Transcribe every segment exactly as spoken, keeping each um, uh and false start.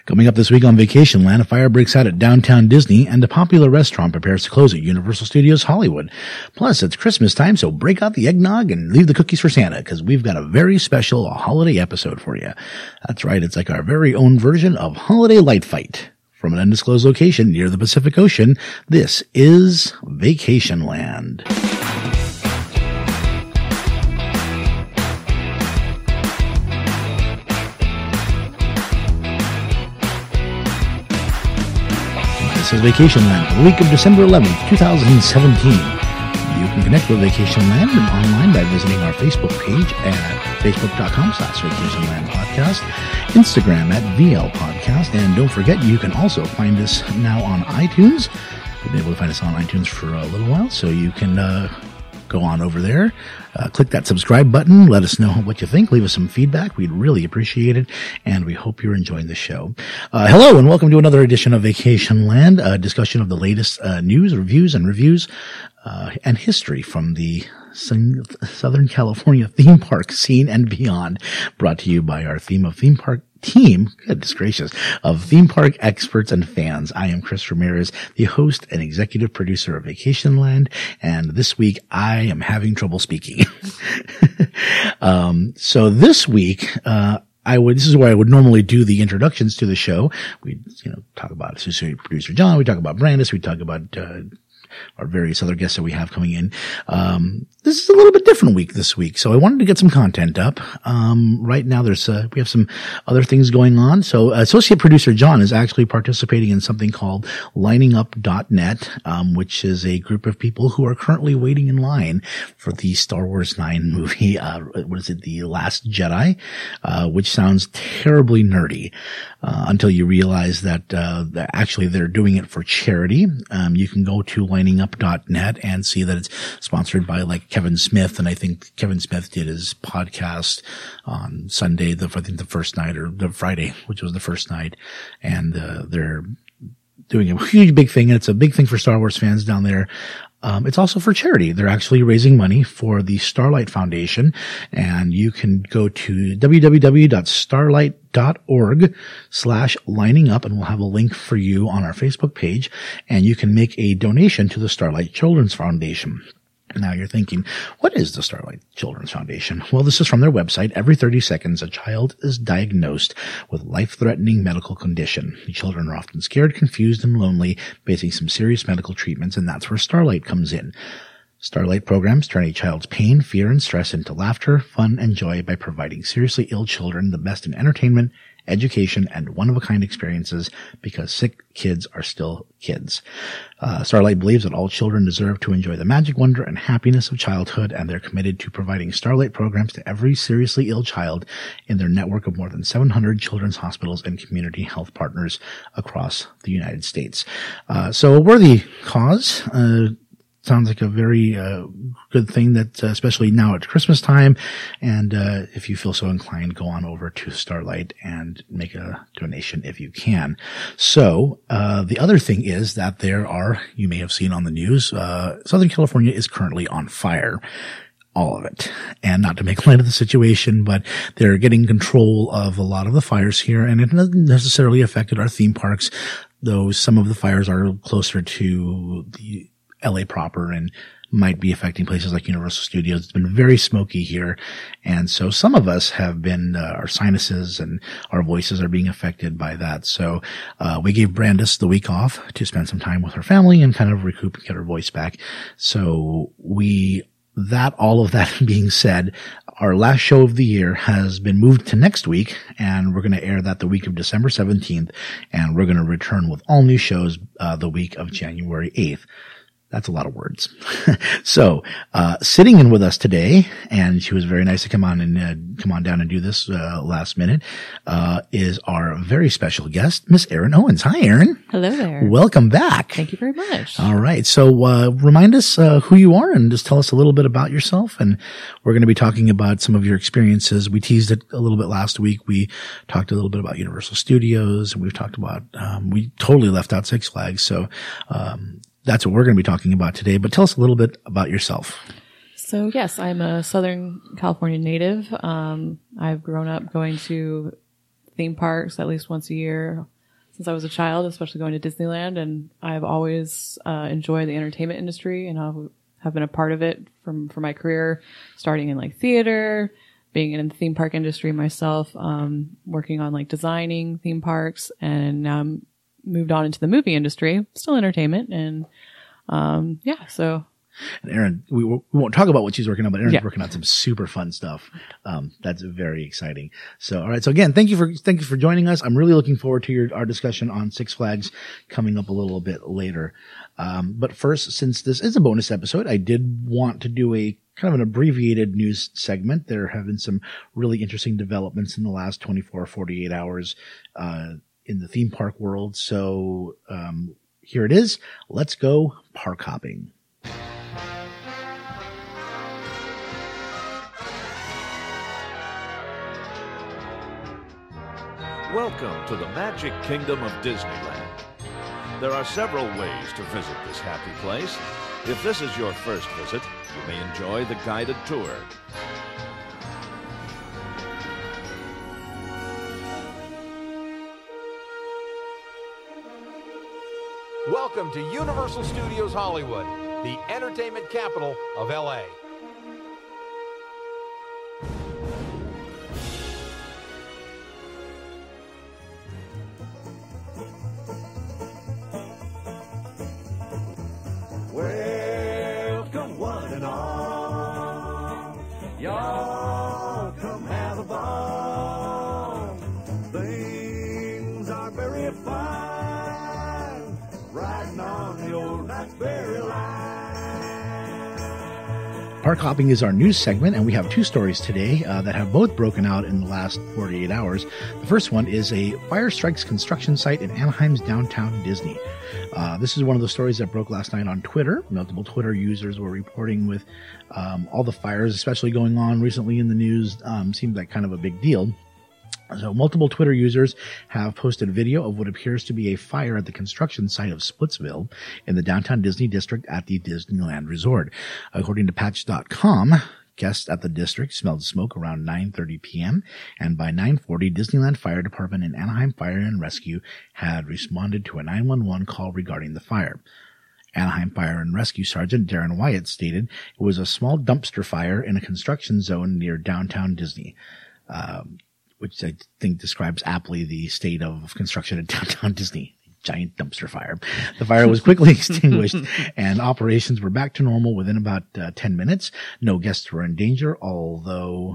Coming up this week on Vacation Land, a fire breaks out at Downtown Disney and a popular restaurant prepares to close at Universal Studios Hollywood. Plus, it's Christmas time, so break out the eggnog and leave the cookies for Santa because we've got a very special holiday episode for you. That's right, it's like our very own version of Holiday Light Fight. From an undisclosed location near the Pacific Ocean, this is Vacation Land. This is Vacation Land for the week of December eleventh, twenty seventeen. You can connect with Vacation Land online by visiting our Facebook page at facebook.com slash Vacation Land Podcast, Instagram at V L Podcast, and don't forget you can also find us now on iTunes. You've been able to find us on iTunes for a little while, so you can uh, go on over there. Uh, click that subscribe button. Let us know what you think. Leave us some feedback. We'd really appreciate it. And we hope you're enjoying the show. Uh, hello and welcome to another edition of Vacation Land, a discussion of the latest uh, news, reviews, and reviews uh, and history from the Southern California theme park scene and beyond, brought to you by our theme of theme park team, goodness gracious, of theme park experts and fans. I am Chris Ramirez, the host and executive producer of Vacation Land, and this week I am having trouble speaking. um, so this week, uh, I would, this is where I would normally do the introductions to the show. We, you know, talk about associate producer John, we talk about Brandis, we talk about, uh, our various other guests that we have coming in. Um, this is a little bit different week this week, so I wanted to get some content up. Um, right now there's, uh, we have some other things going on. So associate producer John is actually participating in something called lining up dot net, um, which is a group of people who are currently waiting in line for the Star Wars nine movie. Uh, what is it? The Last Jedi, uh, which sounds terribly nerdy, uh, until you realize that, uh, that actually they're doing it for charity. Um, you can go to lining up dot net and see that it's sponsored by like Kevin Smith, and I think Kevin Smith did his podcast on Sunday, the I think the first night, or the Friday, which was the first night, and uh, they're doing a huge big thing, and it's a big thing for Star Wars fans down there. Um, it's also for charity. They're actually raising money for the Starlight Foundation, and you can go to w w w dot starlight dot org slash lining up, and we'll have a link for you on our Facebook page, and you can make a donation to the Starlight Children's Foundation. Now you're thinking, what is the Starlight Children's Foundation? Well, this is from their website. Every thirty seconds, a child is diagnosed with life-threatening medical condition. The children are often scared, confused, and lonely, facing some serious medical treatments, and that's where Starlight comes in. Starlight programs turn a child's pain, fear, and stress into laughter, fun, and joy by providing seriously ill children the best in entertainment, education, and one-of-a-kind experiences, because sick kids are still kids. Uh, Starlight believes that all children deserve to enjoy the magic, wonder, and happiness of childhood, and they're committed to providing Starlight programs to every seriously ill child in their network of more than seven hundred children's hospitals and community health partners across the United States. Uh, so a worthy cause. Uh, Sounds like a very uh, good thing that, uh, especially now at Christmas time. And uh, if you feel so inclined, go on over to Starlight and make a donation if you can. So uh, the other thing is that there are, you may have seen on the news, uh, Southern California is currently on fire. All of it. And not to make light of the situation, but they're getting control of a lot of the fires here, and it hasn't necessarily affected our theme parks, though some of the fires are closer to the L A proper and might be affecting places like Universal Studios. It's been very smoky here. And so some of us have been, uh, our sinuses and our voices are being affected by that. So, uh, we gave Brandis the week off to spend some time with her family and kind of recoup and get her voice back. So we, that, all of that being said, our last show of the year has been moved to next week, and we're going to air that the week of December seventeenth, and we're going to return with all new shows, uh, the week of January eighth. That's a lot of words. So, uh, sitting in with us today, and she was very nice to come on and uh, come on down and do this uh, last minute, uh, is our very special guest, Miss Erin Owens. Hi, Erin. Hello there. Welcome back. Thank you very much. All right. So, uh, remind us uh, who you are and just tell us a little bit about yourself. And we're going to be talking about some of your experiences. We teased it a little bit last week. We talked a little bit about Universal Studios, and we've talked about, um, we totally left out Six Flags. So, um, that's what we're going to be talking about today, but tell us a little bit about yourself. So yes, I'm a Southern California native. Um, I've grown up going to theme parks at least once a year since I was a child, especially going to Disneyland. And I've always uh, enjoyed the entertainment industry and I've, have been a part of it from, from my career, starting in like theater, being in the theme park industry myself, um, working on like designing theme parks, and now I'm moved on into the movie industry, still entertainment. And, um, yeah, so. And Erin, we, we won't talk about what she's working on, but Erin's Yeah. working on some super fun stuff. Um, that's very exciting. So, all right. So again, thank you for, thank you for joining us. I'm really looking forward to your, our discussion on Six Flags coming up a little bit later. Um, but first, since this is a bonus episode, I did want to do a kind of an abbreviated news segment. There have been some really interesting developments in the last twenty-four, forty-eight hours, uh, in the theme park world. So, um, here it is. Let's go park hopping. Welcome to the Magic Kingdom of Disneyland. There are several ways to visit this happy place. If this is your first visit, you may enjoy the guided tour. Welcome to Universal Studios Hollywood, the entertainment capital of L A. Welcome one and all, y'all come have a ball. Things are very fine, riding on the old Knott's-Berry line. Park hopping is our news segment, and we have two stories today uh, that have both broken out in the last forty-eight hours. The first one is a fire strikes construction site in Anaheim's downtown Disney. Uh, this is one of the stories that broke last night on Twitter. Multiple Twitter users were reporting with um, all the fires, especially going on recently in the news, um, seemed like kind of a big deal. So multiple Twitter users have posted video of what appears to be a fire at the construction site of Splitsville in the downtown Disney district at the Disneyland Resort. According to Patch dot com, guests at the district smelled smoke around nine thirty p.m. and by nine forty, Disneyland Fire Department and Anaheim Fire and Rescue had responded to a nine one one call regarding the fire. Anaheim Fire and Rescue Sergeant Darren Wyatt stated it was a small dumpster fire in a construction zone near downtown Disney. Um, which I think describes aptly the state of construction at downtown Disney. Giant dumpster fire. The fire was quickly extinguished and operations were back to normal within about uh, ten minutes. No guests were in danger, although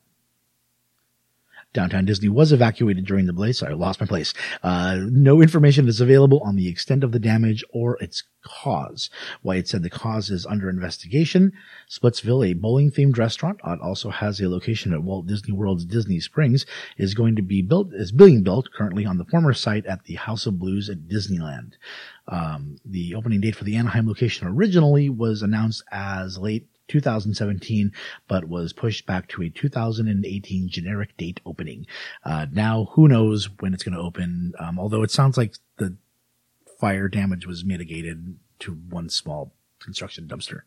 downtown Disney was evacuated during the blaze. Sorry, I lost my place. Uh, no information is available on the extent of the damage or its cause. Wyatt said the cause is under investigation. Splitsville, a bowling-themed restaurant, uh, also has a location at Walt Disney World's Disney Springs, is going to be built, is being built currently on the former site at the House of Blues at Disneyland. Um, the opening date for the Anaheim location originally was announced as late two thousand seventeen, but was pushed back to a two thousand eighteen generic date opening. Uh, now, who knows when it's going to open, um, although it sounds like the fire damage was mitigated to one small construction dumpster.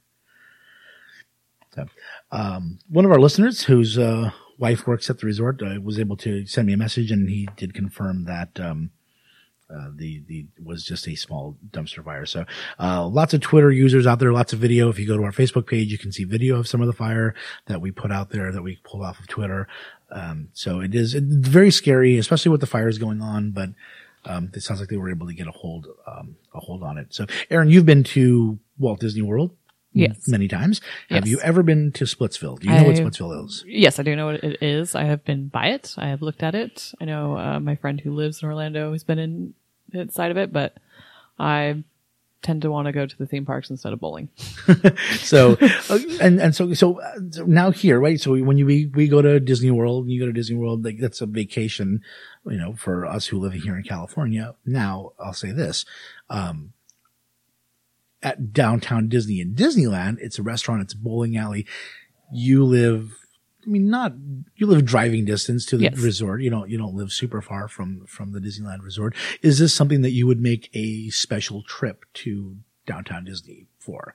So, um, one of our listeners whose uh, wife works at the resort uh, was able to send me a message, and he did confirm that um, Uh, the, the, was just a small dumpster fire. So, uh, lots of Twitter users out there, lots of video. If you go to our Facebook page, you can see video of some of the fire that we put out there that we pulled off of Twitter. Um, so it is it's very scary, especially with the fires going on, but, um, it sounds like they were able to get a hold, um, a hold on it. So, Erin, you've been to Walt Disney World. Yes. Many times. Have Yes. you ever been to Splitsville? Do you know what I- Splitsville is? Yes, I do know what it is. I have been by it. I have looked at it. I know uh, my friend who lives in Orlando has been in inside of it, but I tend to want to go to the theme parks instead of bowling. So, uh, and, and so, so, uh, so now here, right? So when you, we, we go to Disney World, you go to Disney World, like that's a vacation, you know, for us who live here in California. Now I'll say this, um, at downtown Disney and Disneyland, it's a restaurant, it's a bowling alley. You live, I mean, not, you live driving distance to the Yes. resort. You don't, you don't live super far from, from the Disneyland resort. Is this something that you would make a special trip to downtown Disney for?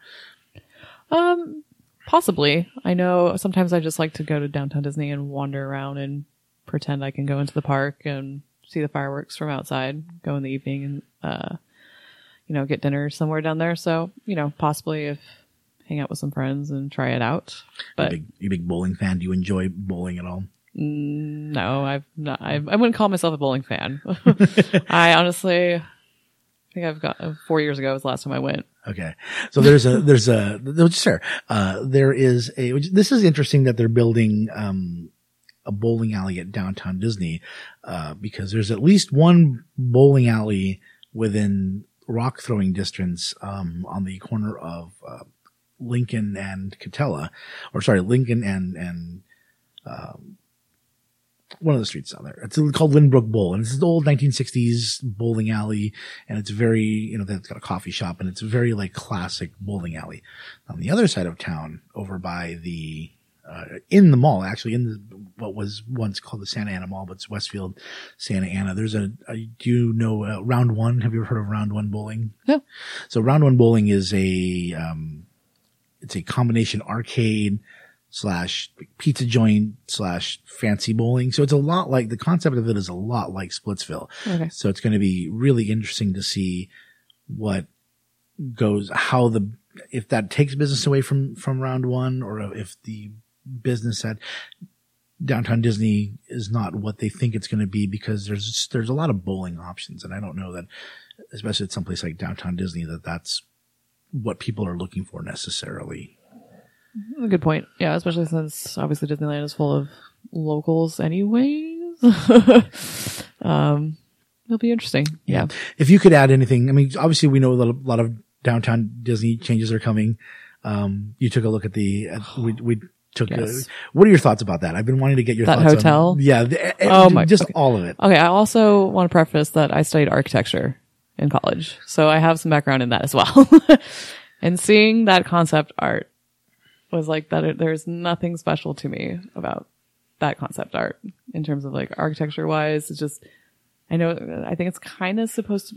Um, possibly. I know sometimes I just like to go to downtown Disney and wander around and pretend I can go into the park and see the fireworks from outside, go in the evening and, uh, you know, get dinner somewhere down there. So, you know, possibly if hang out with some friends and try it out. But you big, you big bowling fan? Do you enjoy bowling at all? No, I've not. I've, I wouldn't call myself a bowling fan. I honestly, I think I've got uh, four years ago was the last time I went. Okay, so there's a there's a no, just there. Uh, there is a. This is interesting that they're building um, a bowling alley at downtown Disney uh, because there's at least one bowling alley within rock throwing distance um, on the corner of uh, Lincoln and Catella, or sorry, Lincoln and and. Um, one of the streets down there. It's called Lynbrook Bowl, and it's an old nineteen sixties bowling alley, and it's very, you know, it's got a coffee shop, and it's a very like classic bowling alley. On the other side of town, over by the, uh, in the mall, actually, in the, what was once called the Santa Ana Mall, but it's Westfield Santa Ana. There's a, a do you know, uh, Round One? Have you ever heard of Round One Bowling? No. So Round One Bowling is a, um, it's a combination arcade slash pizza joint slash fancy bowling. So it's a lot like, the concept of it is a lot like Splitsville. Okay. So it's going to be really interesting to see what goes, how the, if that takes business away from, from Round One, or if the business at Downtown Disney is not what they think it's going to be, because there's, there's a lot of bowling options. And I don't know that, especially at someplace like Downtown Disney, that that's what people are looking for necessarily. A good point. Yeah, especially since obviously Disneyland is full of locals anyways. um, it'll be interesting. Yeah. yeah. If you could add anything, I mean, obviously we know a lot of, lot of Downtown Disney changes are coming. Um, you took a look at the, at, we, we took, yes. a, what are your thoughts about that? I've been wanting to get your that thoughts hotel? on. Yeah. The, oh my, just okay. all of it. Okay. I also want to preface that I studied architecture in college, so I have some background in that as well. And seeing that concept art was like that. It, there's nothing special to me about that concept art in terms of like architecture wise. It's just, I know, I think it's kind of supposed to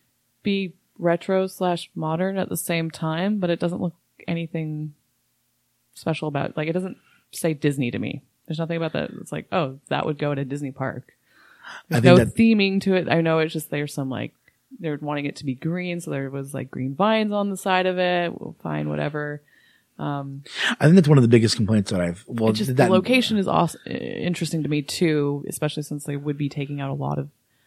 be retro slash modern at the same time, but it doesn't look anything special about, like, it doesn't say Disney to me. There's nothing about that. It's like, oh, that would go to Disney Park. There's no that... theming to it. I know it's just, there's some like, they're wanting it to be green. So there was like green vines on the side of it. We'll find whatever. Um, I think that's one of the biggest complaints that I've, well, just that, the location is also interesting to me too, especially since they would be taking out a lot of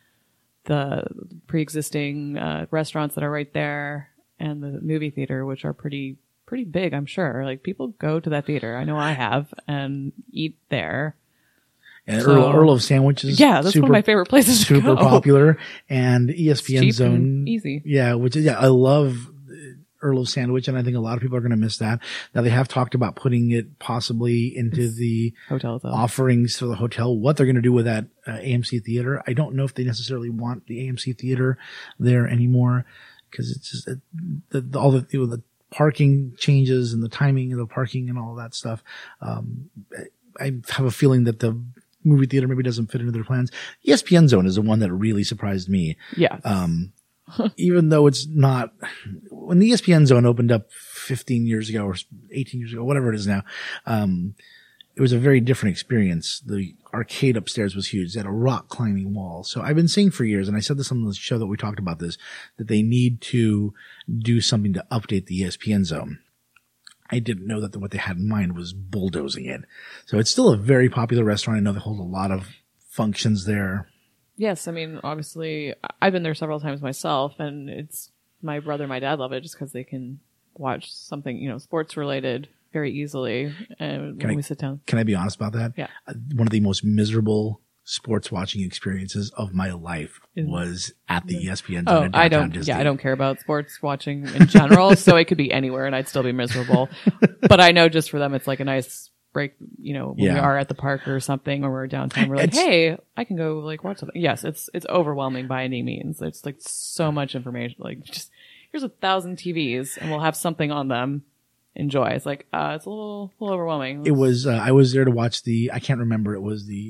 the pre-existing, uh, restaurants that are right there and the movie theater, which are pretty, pretty big, I'm sure. Like people go to that theater. I know I have, and eat there. And so, Earl, Earl of Sandwiches. Yeah, that's super, one of my favorite places to super go. popular. And E S P N Cheap Zone. and easy. Yeah, which is, yeah, I love Earl of Sandwich, and I think a lot of people are going to miss that. Now they have talked about putting it possibly into the hotel offerings for the hotel. What they're going to do with that uh, A M C theater, I don't know if they necessarily want the A M C theater there anymore, because it's just uh, the, the, all the, you know, the parking changes and the timing of the parking and all that stuff. Um, I, I have a feeling that the movie theater maybe doesn't fit into their plans. E S P N Zone is the one that really surprised me. Yeah. Um, even though it's not, when the E S P N Zone opened up fifteen years ago or eighteen years ago, whatever it is now, um, it was a very different experience. The arcade upstairs was huge. It had a rock climbing wall. So I've been saying for years, and I said this on the show that we talked about this, that they need to do something to update the E S P N Zone. I didn't know that the, what they had in mind was bulldozing it. So it's still a very popular restaurant. I know they hold a lot of functions there. Yes, I mean, obviously, I've been there several times myself, and it's my brother and my dad love it just because they can watch something, you know, sports related very easily. And can when I, we sit down, can I be honest about that? Yeah, one of the most miserable sports watching experiences of my life was at the E S P N Zone. Oh, in I don't. Disney. Yeah, I don't care about sports watching in general, so it could be anywhere, and I'd still be miserable. But I know just for them, it's like a nice break, you know, when yeah. we are at the park or something, or we're downtown, we're like, it's, hey, I can go like watch something. Yes, it's it's overwhelming by any means. It's like so much information. Like just here's a thousand T Vs, and we'll have something on them. Enjoy. It's like uh, it's a little, a little overwhelming. It was. Uh, I was there to watch the. I can't remember. It was the. It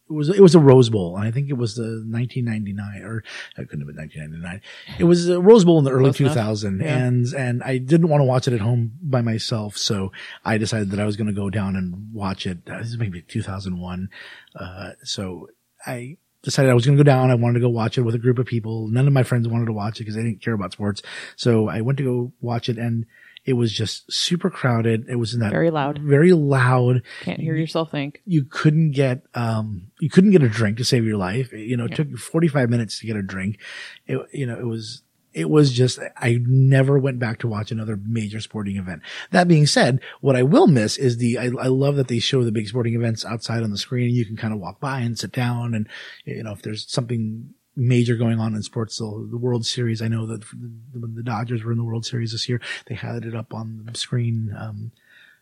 it was, it was a Rose Bowl. And I think it was the nineteen ninety-nine, or it couldn't have been nineteen ninety-nine. It was a Rose Bowl in the early Close two enough. thousands. Yeah. And, and I didn't want to watch it at home by myself. So I decided that I was going to go down and watch it. Uh, This is maybe two thousand one. Uh, so I decided I was going to go down. I wanted to go watch it with a group of people. None of my friends wanted to watch it because they didn't care about sports. So I went to go watch it, and it was just super crowded. It was in that Very loud. very loud. Can't hear yourself think. You couldn't get, um, you couldn't get a drink to save your life. You know, it Yeah. took you forty-five minutes to get a drink. It, you know, it was, it was just, I never went back to watch another major sporting event. That being said, what I will miss is the, I, I love that they show the big sporting events outside on the screen, and you can kind of walk by and sit down. And, you know, if there's something major going on in sports, so the World Series, I know that when the Dodgers were in the World Series this year, they had it up on the screen. Um,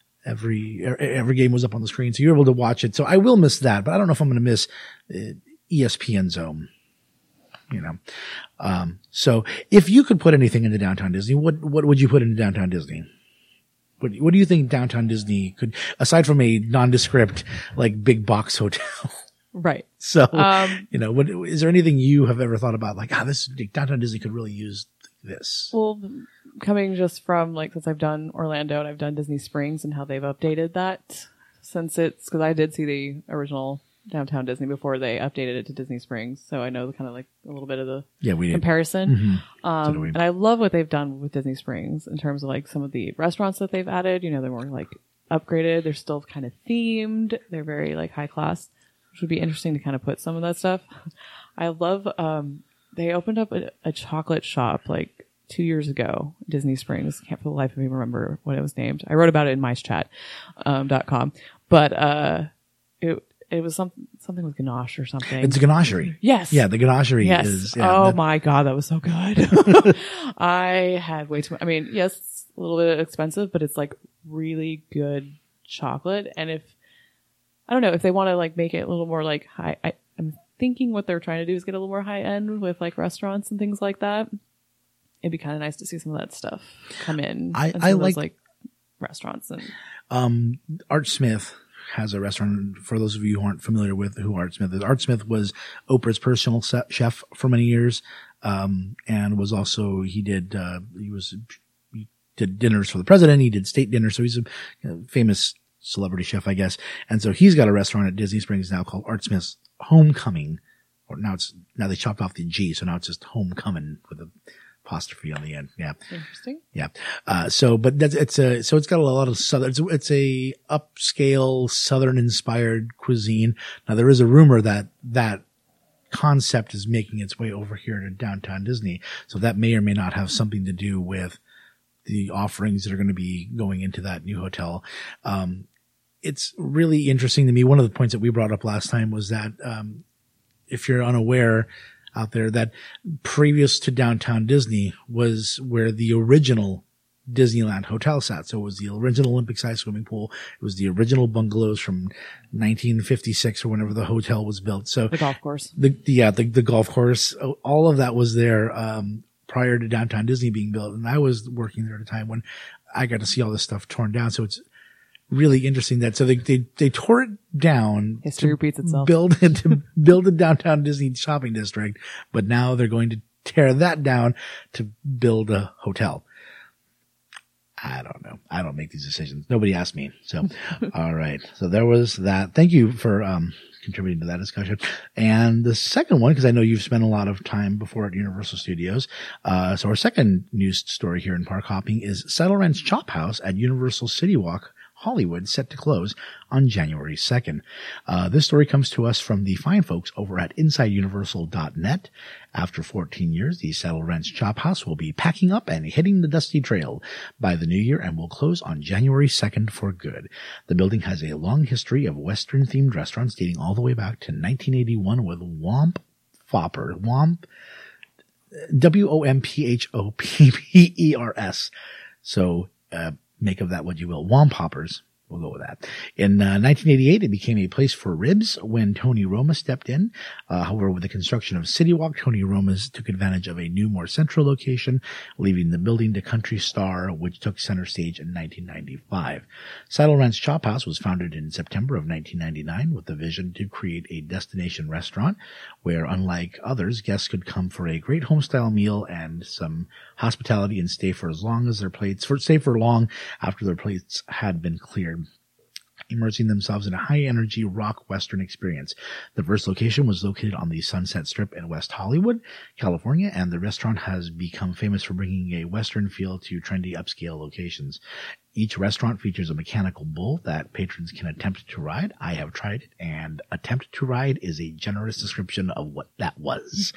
every, every game was up on the screen, so you're able to watch it. So I will miss that, but I don't know if I'm going to miss uh, E S P N Zone. You know, um, so if you could put anything into Downtown Disney, what, what would you put into Downtown Disney? What, what do you think Downtown Disney could, aside from a nondescript, like big box hotel? Right. So, Um, you know, what, is there anything you have ever thought about? Like, ah, this Downtown Disney could really use this. Well, coming just from like, since I've done Orlando and I've done Disney Springs and how they've updated that since it's, cause I did see the original Downtown Disney before they updated it to Disney Springs. So I know kind of like a little bit of the Yeah, we did. comparison. Mhm. So Um, do we. and I love what they've done with Disney Springs in terms of like some of the restaurants that they've added. You know, they're more like upgraded. They're still kind of themed. They're very like high class, which would be interesting to kind of put some of that stuff. I love, um, they opened up a, a chocolate shop like two years ago, Disney Springs. Can't for the life of me remember what it was named. I wrote about it in mice chat, um, dot com, but, uh, it, it was some, something with ganache or something. It's a ganachery. Yes. Yeah, the ganachery Yes. is. Yeah, oh that- my God, that was so good. I had way too much. I mean, yes, it's a little bit expensive, but it's like really good chocolate. And if, I don't know, if they want to like make it a little more like high, I, I'm thinking what they're trying to do is get a little more high end with like restaurants and things like that. It'd be kind of nice to see some of that stuff come in. I- and some I of those, like- like restaurants and Um, Art Smith has a restaurant. For those of you who aren't familiar with who Art Smith is, Art Smith was Oprah's personal se- chef for many years, um, and was also he did uh, he was he did dinners for the president. He did state dinners, so he's a you know, famous celebrity chef, I guess. And so he's got a restaurant at Disney Springs now called Art Smith's Homecoming. Or now it's now they chopped off the G, so now it's just Homecoming with a apostrophe on the end. Yeah. interesting. Yeah. Uh, so, but that's, it's a, so it's got a lot of southern, it's, it's a upscale southern inspired cuisine. Now there is a rumor that that concept is making its way over here to Downtown Disney. So that may or may not have something to do with the offerings that are going to be going into that new hotel. Um, it's really interesting to me. One of the points that we brought up last time was that, um, if you're unaware, out there, that previous to Downtown Disney was where the original Disneyland hotel sat. So it was the original Olympic size swimming pool. It was the original bungalows from nineteen fifty-six or whenever the hotel was built. So The golf course. the, the yeah, the, the golf course, all of that was there, um, prior to Downtown Disney being built. And I was working there at a time when I got to see all this stuff torn down. So it's really interesting that, so they, they, they tore it down. History repeats itself. Build it to build a Downtown Disney shopping district, but now they're going to tear that down to build a hotel. I don't know. I don't make these decisions. Nobody asked me. So, all right. So there was that. Thank you for, um, contributing to that discussion. And the second one, because I know you've spent a lot of time before at Universal Studios. Uh, so our second news story here in park hopping is Saddle Ranch Chop House at Universal City Walk Hollywood, set to close on January second. Uh, this story comes to us from the fine folks over at inside universal dot net. After fourteen years, the Saddle Ranch Chop House will be packing up and hitting the dusty trail by the new year and will close on January second for good. The building has a long history of Western-themed restaurants dating all the way back to nineteen eighty-one with Womp Fopper. Womp, W O M P H O P P E R S. So, uh, make of that what you will. Womp Hoppers We'll go with that. In uh, nineteen eighty-eight, it became a place for ribs when Tony Roma stepped in. Uh, however, with the construction of City Walk, Tony Roma's took advantage of a new, more central location, leaving the building to Country Star, which took center stage in nineteen ninety-five. Saddle Ranch Chop House was founded in September of nineteen ninety-nine with the vision to create a destination restaurant where, unlike others, guests could come for a great home-style meal and some hospitality and stay for as long as their plates, for stay for long after their plates had been cleared, immersing themselves in a high-energy rock western experience. The first location was located on the Sunset Strip in West Hollywood, California, and the restaurant has become famous for bringing a western feel to trendy upscale locations. Each restaurant features a mechanical bull that patrons can attempt to ride. I have tried it, and attempt to ride is a generous description of what that was.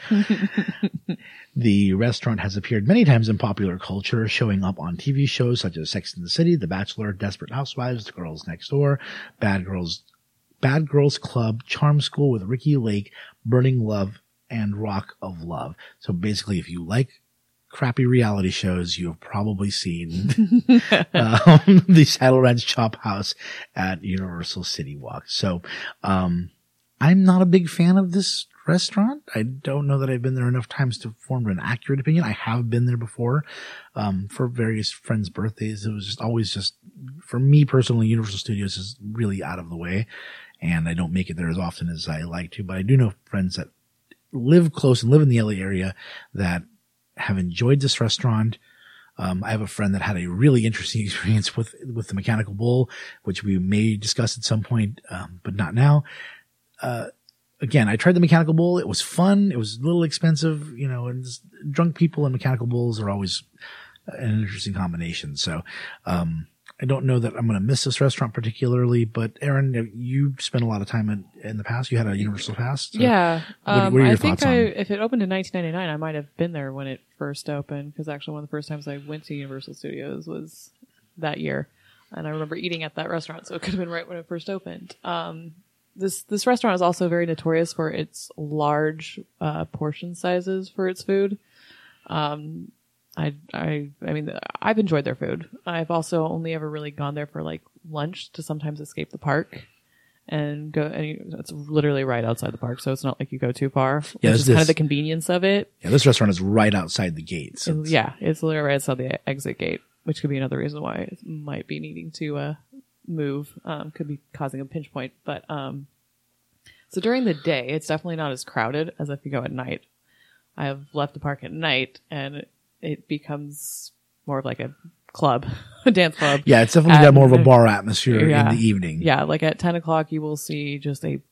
The restaurant has appeared many times in popular culture, showing up on T V shows such as Sex and the City, The Bachelor, Desperate Housewives, The Girls Next Door, Bad Girls, Bad Girls Club, Charm School with Ricky Lake, Burning Love, and Rock of Love. So basically, if you like crappy reality shows, you have probably seen um, the Saddle Ranch Chop House at Universal City Walk. So um I'm not a big fan of this restaurant. I don't know that I've been there enough times to form an accurate opinion. I have been there before um for various friends' birthdays. It was just always just, for me personally, Universal Studios is really out of the way, and I don't make it there as often as I like to. But I do know friends that live close and live in the L A area that have enjoyed this restaurant. Um, I have a friend that had a really interesting experience with, with the mechanical bull, which we may discuss at some point, um, but not now. Uh, again, I tried the mechanical bull. It was fun. It was a little expensive, you know, and just, drunk people and mechanical bulls are always an interesting combination. So, um, I don't know that I'm going to miss this restaurant particularly, but Aaron, you spent a lot of time in, in the past. You had a Universal Pass. So yeah. What, Um, what are your I thoughts think I, on? if it opened in nineteen ninety-nine, I might have been there when it first opened, because actually one of the first times I went to Universal Studios was that year. And I remember eating at that restaurant, so it could have been right when it first opened. Um, this, this restaurant is also very notorious for its large, uh, portion sizes for its food. Um, I, I, I mean, I've enjoyed their food. I've also only ever really gone there for like lunch to sometimes escape the park and go, and it's literally right outside the park. So it's not like you go too far, Yeah, which this- is kind this- of the convenience of it. Yeah, this restaurant is right outside the gates. And yeah, it's literally right outside the exit gate, which could be another reason why it might be needing to, uh, move, um, could be causing a pinch point. But, um, so during the day, it's definitely not as crowded as if you go at night. I have left the park at night and it becomes more of like a club, a dance club. Yeah, it's definitely got more of a bar atmosphere Yeah. in the evening. Yeah, like at ten o'clock, you will see just a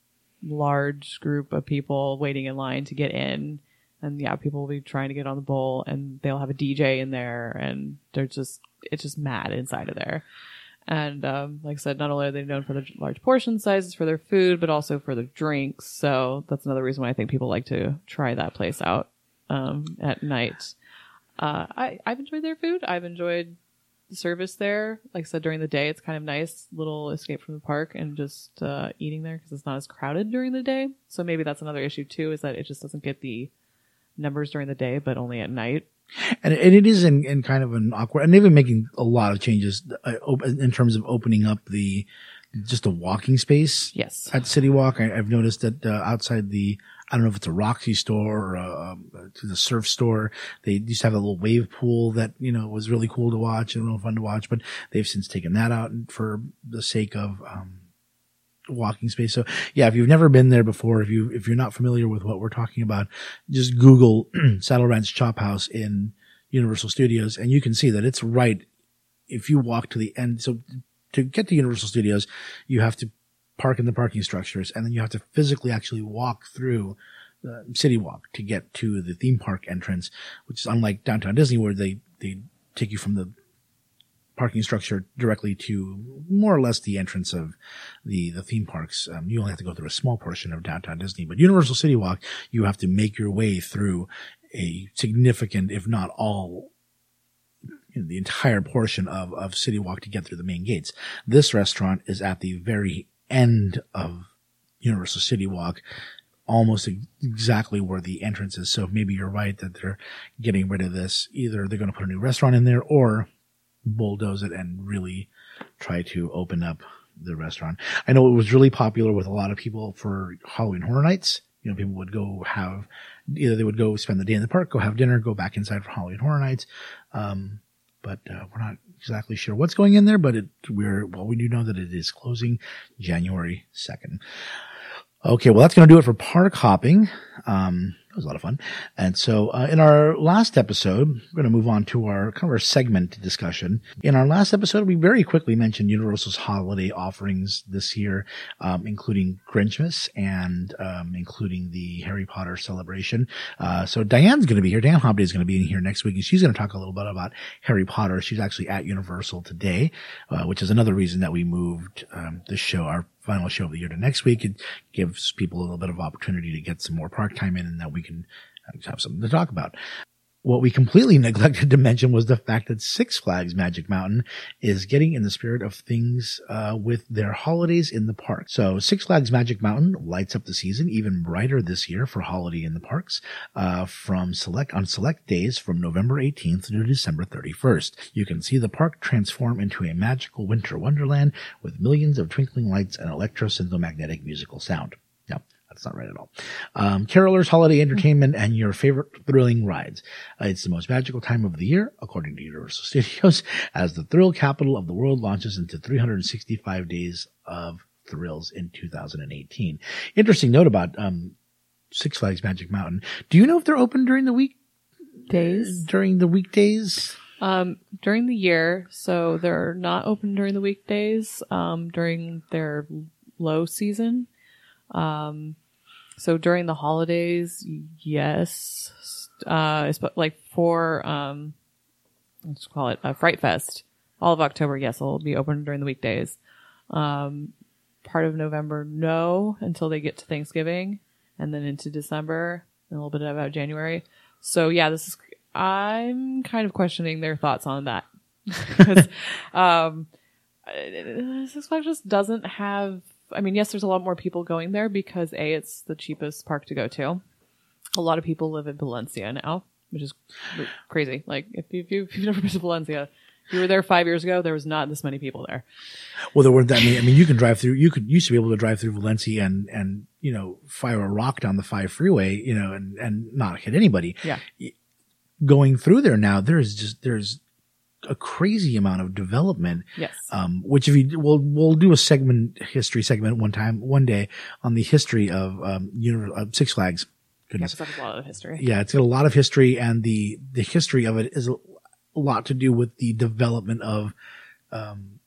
large group of people waiting in line to get in. And yeah, people will be trying to get on the bowl, and they'll have a D J in there, and they're just, it's just mad inside of there. And um, like I said, not only are they known for the large portion sizes for their food, but also for their drinks. So that's another reason why I think people like to try that place out um, at night. Uh, I, I've enjoyed their food. I've enjoyed the service there. Like I said, during the day, it's kind of nice, little escape from the park and just uh, eating there because it's not as crowded during the day. So maybe that's another issue too, is that it just doesn't get the numbers during the day, but only at night. And, and it is in, in kind of an awkward, and they've been making a lot of changes uh, op- in terms of opening up the, just a walking space. Yes. At City Walk. I, I've noticed that uh, outside the, I don't know if it's a Roxy store or a, to the surf store, they used to have a little wave pool that, you know, was really cool to watch and real fun to watch, but they've since taken that out for the sake of, um, walking space. So yeah, if you've never been there before, if you, if you're not familiar with what we're talking about, just Google Saddle Ranch Chop House in Universal Studios and you can see that it's right. If you walk to the end, so to get to Universal Studios, you have to park in the parking structures, and then you have to physically actually walk through uh, City Walk to get to the theme park entrance, which is unlike Downtown Disney where they, they take you from the parking structure directly to more or less the entrance of the, the theme parks. Um, you only have to go through a small portion of Downtown Disney, but Universal City Walk, you have to make your way through a significant, if not all, you know, the entire portion of, of City Walk to get through the main gates. This restaurant is at the very end of Universal City Walk, almost ex- exactly where the entrance is. So maybe you're right that they're getting rid of this. Either they're going to put a new restaurant in there or bulldoze it and really try to open up the restaurant. I know it was really popular with a lot of people for Halloween Horror Nights. You know, people would go have, either they would go spend the day in the park, go have dinner, go back inside for Halloween Horror Nights. Um, but uh, we're not exactly sure what's going in there, but it, we're, well, we do know that it is closing January second. Okay, well, that's going to do it for park hopping. Um, it was a lot of fun. And so, uh, in our last episode, we're going to move on to our kind of our segment discussion. In our last episode, we very quickly mentioned Universal's holiday offerings this year, um, including Grinchmas and, um, including the Harry Potter celebration. Uh, so Diane's going to be here. Diane Hobday is going to be in here next week, and she's going to talk a little bit about Harry Potter. She's actually at Universal today, uh, which is another reason that we moved, um, the show, our final show of the year, to next week. It gives people a little bit of opportunity to get some more park time in, and that we can have something to talk about. What we completely neglected to mention was the fact that Six Flags Magic Mountain is getting in the spirit of things uh, with their holidays in the park. So Six Flags Magic Mountain lights up the season even brighter this year for holiday in the parks uh, from select on select days from November eighteenth to December thirty-first. You can see the park transform into a magical winter wonderland with millions of twinkling lights and electro-synthomagnetic musical sound. Now, that's not right at all. Um, carolers, holiday entertainment, and your favorite thrilling rides. Uh, it's the most magical time of the year, according to Universal Studios, as the thrill capital of the world launches into three hundred sixty-five days of thrills in two thousand eighteen. Interesting note about um, Six Flags Magic Mountain. Do you know if they're open during the week? Days? During the weekdays? Um, during the year, so they're not open during the weekdays, um, during their low season. Um, so during the holidays, yes, uh, it's like for, um, let's call it a Fright Fest, all of October, yes, it'll be open during the weekdays. Um, part of November, no, until they get to Thanksgiving, and then into December, and a little bit about January. So yeah, this is, I'm kind of questioning their thoughts on that. Because, um, Six Flags just doesn't have, I mean, yes, there's a lot more people going there because A, it's the cheapest park to go to. A lot of people live in Valencia now, which is crazy. Like, if, you, if, you, if you've never been to Valencia, if you were there five years ago, there was not this many people there. Well, there weren't that many. I mean, you can drive through, you could, used to be able to drive through Valencia and, and, you know, fire a rock down the five freeway, you know, and, and not hit anybody. Yeah. Going through there now, there's just, there's a crazy amount of development. Yes. Um, which if you, we'll, we'll do a segment, history segment one time, one day on the history of, um, Univ- uh, Six Flags. Goodness. Yeah, it's got a lot of history. Yeah, it's got a lot of history, and the, the history of it is a, a lot to do with the development of, um,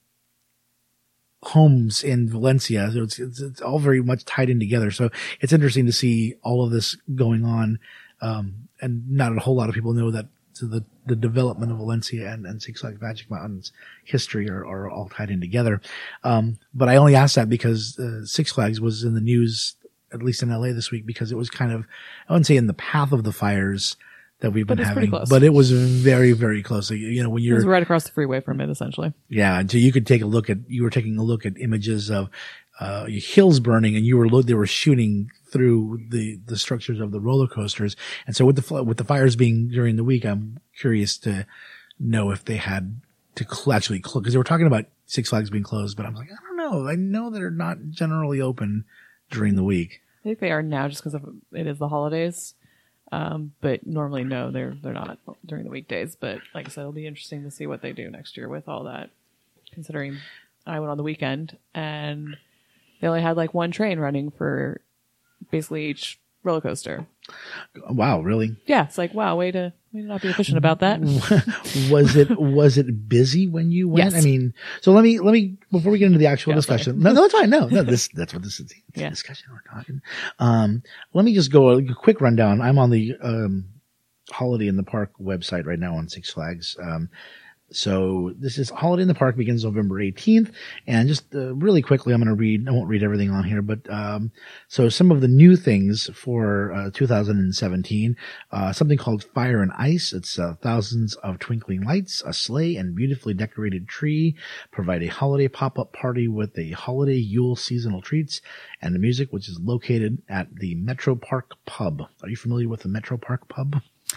homes in Valencia. So it's, it's, it's all very much tied in together. So it's interesting to see all of this going on. Um, and not a whole lot of people know that so the, the development of Valencia and, and Six Flags Magic Mountain's history are, are all tied in together. Um, but I only asked that because uh, Six Flags was in the news, at least in L A this week, because it was kind of, I wouldn't say in the path of the fires that we've been but it's having, pretty close. but it was very, very close. So, you know, when It you're was right across the freeway from it, essentially. yeah, and so you could take a look at, you were taking a look at images of, uh, hills burning, and you were, lo- they were shooting through the, the structures of the roller coasters. And so with the, fl- with the fires being during the week, I'm curious to know if they had to cl- actually close, because they were talking about Six Flags being closed, but I was like, I don't know. I know they're not generally open during the week. I think they are now just because it is the holidays. Um, but normally, no, they're they're not during the weekdays. But like I said, it'll be interesting to see what they do next year with all that. Considering I went on the weekend and they only had like one train running for basically each roller coaster. Wow, really? Yeah, it's like wow, way to way to not be efficient about that. was it was it busy when you went? Yes. I mean, so let me let me before we get into the actual Yeah, discussion. No, no, it's fine. No, no, this that's what this is. It's Yeah. a discussion we're talking. Um, let me just go a quick rundown. I'm on the um, Holiday in the Park website right now on Six Flags. Um, So this is Holiday in the Park begins November eighteenth. And just uh, really quickly, I'm going to read, I won't read everything on here, but um, so some of the new things for uh, two thousand seventeen, uh, something called Fire and Ice. It's uh, thousands of twinkling lights, a sleigh, and beautifully decorated tree. Provide a holiday pop-up party with a holiday Yule seasonal treats and the music, which is located at the Metro Park Pub. Are you familiar with the Metro Park Pub?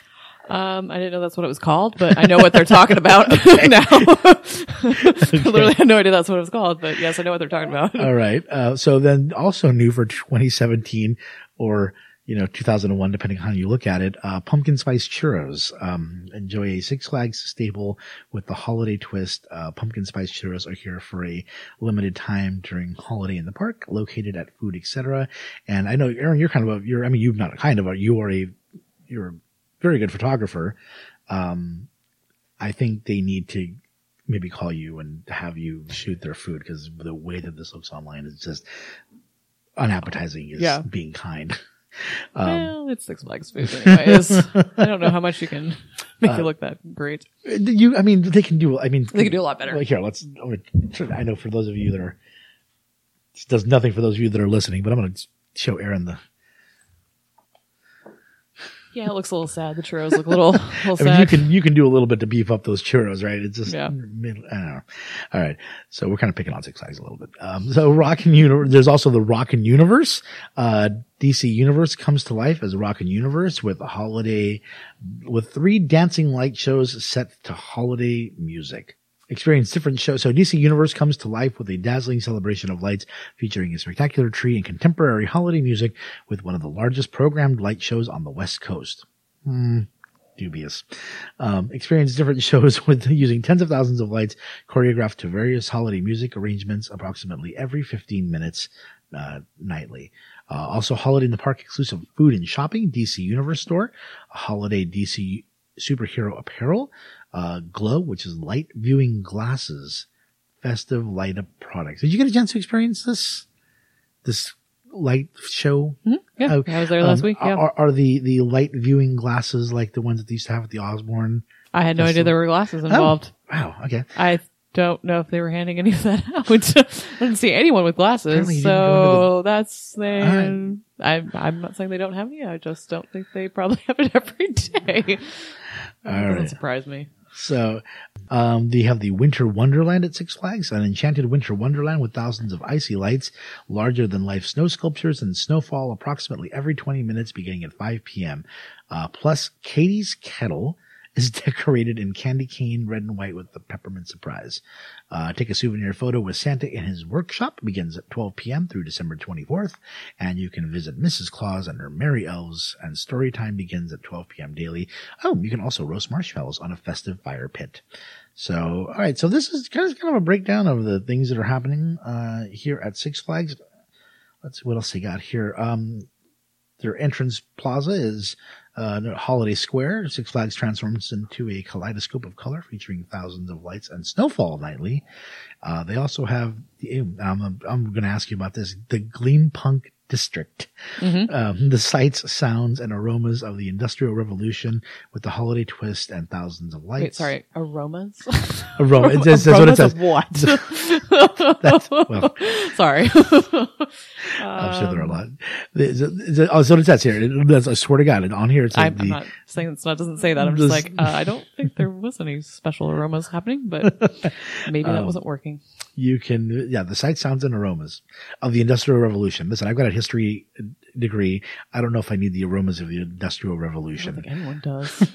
Um, I didn't know that's what it was called, but I know what they're talking about now. Literally had no idea that's what it was called, but yes, I know what they're talking about. All right. Uh, so then also new for twenty seventeen or, you know, two thousand one, depending on how you look at it, uh, pumpkin spice churros. Um, enjoy a Six Flags staple with the holiday twist. Uh, pumpkin spice churros are here for a limited time during holiday in the park, located at Food Etc. And I know, Aaron, you're kind of a, you're, I mean, you're not kind of a, you are a, you're a very good photographer. Um, I think they need to maybe call you and have you shoot their food, because the way that this looks online is just unappetizing is Yeah. being kind. Um, Well, it's Six Flags food anyways. I don't know how much you can make Uh, it look that great. you, I mean, they can do, I mean, They can do a lot better. Well, here, let's, I'm gonna, I know for those of you that are, this does nothing for those of you that are listening, but I'm going to show Aaron the, Yeah, it looks a little sad. The churros look a little, little I mean, sad. you can, you can do a little bit to beef up those churros, right? It's just, Yeah. I don't know. All right. So we're kind of picking on Six Flags a little bit. Um, so Rockin' Universe, there's also the Rockin' Universe. Uh, D C Universe comes to life as Rockin' Universe with a holiday, with three dancing light shows set to holiday music. Experience different shows. So D C Universe comes to life with a dazzling celebration of lights featuring a spectacular tree and contemporary holiday music with one of the largest programmed light shows on the West Coast. Hmm. Dubious. Um, experience different shows with using tens of thousands of lights choreographed to various holiday music arrangements approximately every fifteen minutes uh, nightly. Uh, also, Holiday in the Park exclusive food and shopping, D C Universe store, a holiday D C superhero apparel, uh, Glow, which is light viewing glasses, festive light up products. Did you get a chance to experience this? This light show? Mhm. Yeah, Oh, I was there last um, week. Yeah, Are, are the, the light viewing glasses like the ones that they used to have at the Osborne? I had no that's idea the- there were glasses involved. Wow. Okay. I don't know if they were handing any of that out. I didn't see anyone with glasses, Apparently you didn't go so that's they. Alright. I'm I'm not saying they don't have any. I just don't think they probably have it every day. That doesn't Alright. surprise me. So, um, they have the Winter Wonderland at Six Flags, an enchanted winter wonderland with thousands of icy lights, larger than life snow sculptures, and snowfall approximately every twenty minutes beginning at five p.m. Uh, plus Katie's Kettle is decorated in candy cane, red and white with the peppermint surprise. Uh, take a souvenir photo with Santa in his workshop. Begins at twelve p.m. through December twenty-fourth. And you can visit Missus Claus and her merry elves. And story time begins at twelve p.m. daily. Oh, you can also roast marshmallows on a festive fire pit. So, all right. So this is kind of, kind of a breakdown of the things that are happening, uh, here at Six Flags. Let's see what else they got here. Um, their entrance plaza is uh, Holiday Square. Six Flags transforms into a kaleidoscope of color featuring thousands of lights and snowfall nightly. Uh, they also have, the, um, I'm going to ask you about this, the Gleam Punk District. Mm-hmm. Um, the sights, sounds, and aromas of the Industrial Revolution with the holiday twist and thousands of lights. Wait, sorry, aromas. Aroma. It says, that's what it Aromas says. of what? That's, well, Sorry. I'm sure there are a lot. The- the- the- Oh, so it says here. It- that's- I swear to God, on here it says I'm, the, I'm not saying it's not doesn't say that. I'm just This- like uh, I don't think there was any special aromas happening, but maybe that Um, wasn't working. you can, yeah, the sights, sounds, and aromas of the Industrial Revolution. Listen, I've got a history degree. I don't know if I need the aromas of the Industrial I don't Revolution. think anyone does.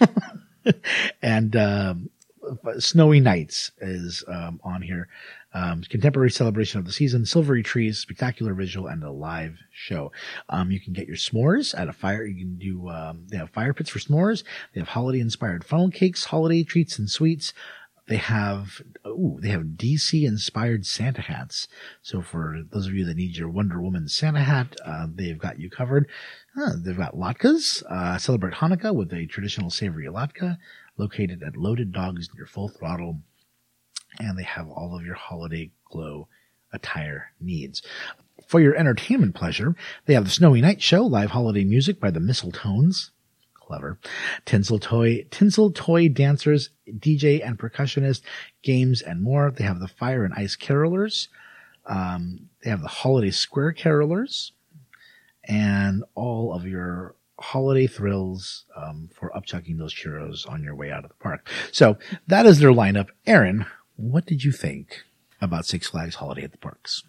And um, Snowy Nights is um, on here. Um, contemporary celebration of the season, silvery trees, spectacular visual, and a live show. Um, you can get your s'mores at a fire. You can do, um, they have fire pits for s'mores. They have holiday inspired funnel cakes, holiday treats and sweets. They have, ooh, they have D C inspired Santa hats. So for those of you that need your Wonder Woman Santa hat, uh, they've got you covered. Uh, they've got latkes, uh, celebrate Hanukkah with a traditional savory latke located at Loaded Dogs near Full Throttle. And they have all of your holiday glow attire needs. For your entertainment pleasure, they have the Snowy Night Show, live holiday music by the Mistletones. Clever. Tinsel toy, tinsel toy dancers, D J and percussionist, games and more. They have the Fire and Ice Carolers. Um, they have the Holiday Square Carolers and all of your holiday thrills, um, for upchucking those churros on your way out of the park. So that is their lineup. Aaron, what did you think about Six Flags Holiday at the Parks?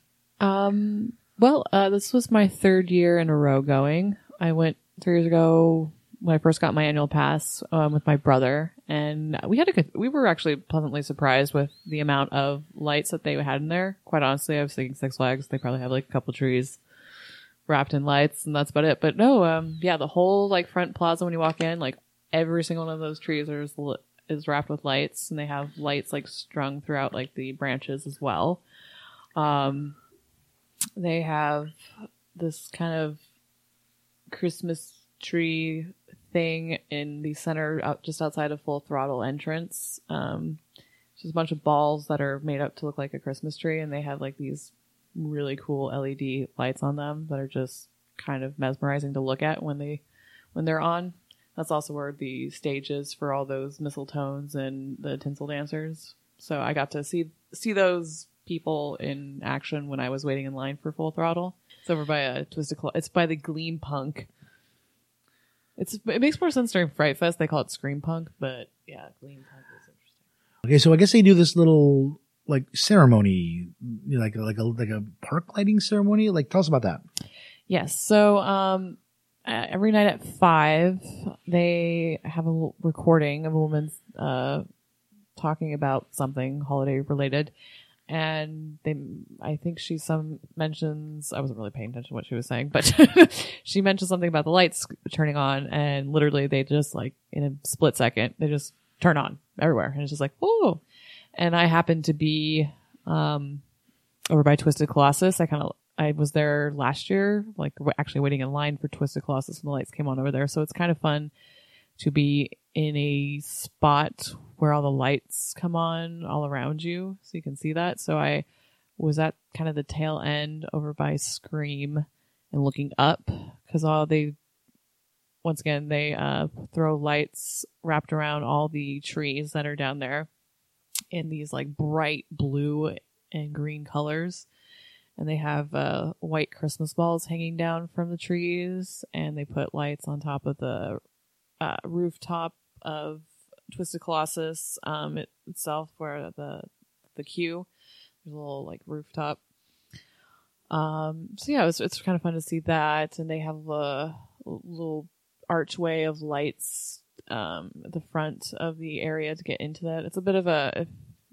Um, well, uh, this was my third year in a row going. I went three years ago when I first got my annual pass um, with my brother, and we had a good, we were actually pleasantly surprised with the amount of lights that they had in there. Quite honestly, I was thinking Six Flags, they probably have like a couple trees wrapped in lights, and that's about it. But no, um, yeah, the whole like front plaza when you walk in, like every single one of those trees is lit, is wrapped with lights, and they have lights like strung throughout like the branches as well. Um, they have this kind of Christmas tree thing in the center, out just outside of Full Throttle entrance. Um, just a bunch of balls that are made up to look like a Christmas tree, and they have like these really cool L E D lights on them that are just kind of mesmerizing to look at when they when they're on. That's also where the stage is for all those mistletoes and the tinsel dancers. So I got to see see those people in action when I was waiting in line for Full Throttle. It's over by a Twisted Claw. It's by the Gleam Punk. It's it makes more sense during Fright Fest. They call it Scream Punk, but yeah, Gleam Punk is interesting. Okay, so I guess they do this little like ceremony, like like a like a park lighting ceremony. Like, tell us about that. Yes. So um, uh, every night at five, they have a l- recording of a woman uh, talking about something holiday related. And they, I think she some mentions, I wasn't really paying attention to what she was saying, but she mentioned something about the lights turning on, and literally they just like in a split second, they just turn on everywhere. And it's just like, whoa. And I happened to be, um, over by Twisted Colossus. I kind of, I was there last year, like w- actually waiting in line for Twisted Colossus, and the lights came on over there. So it's kind of fun to be in a spot where all the lights come on all around you, so you can see that. So I was at kind of the tail end over by Scream and looking up, because all they, once again, they uh, throw lights wrapped around all the trees that are down there in these like bright blue and green colors. And they have uh, white Christmas balls hanging down from the trees, and they put lights on top of the uh, rooftop of Twisted Colossus um, it, itself, where the the queue, there's a little like rooftop. Um, so yeah, it was, it's kind of fun to see that, and they have a little archway of lights um, at the front of the area to get into that. It's a bit of a,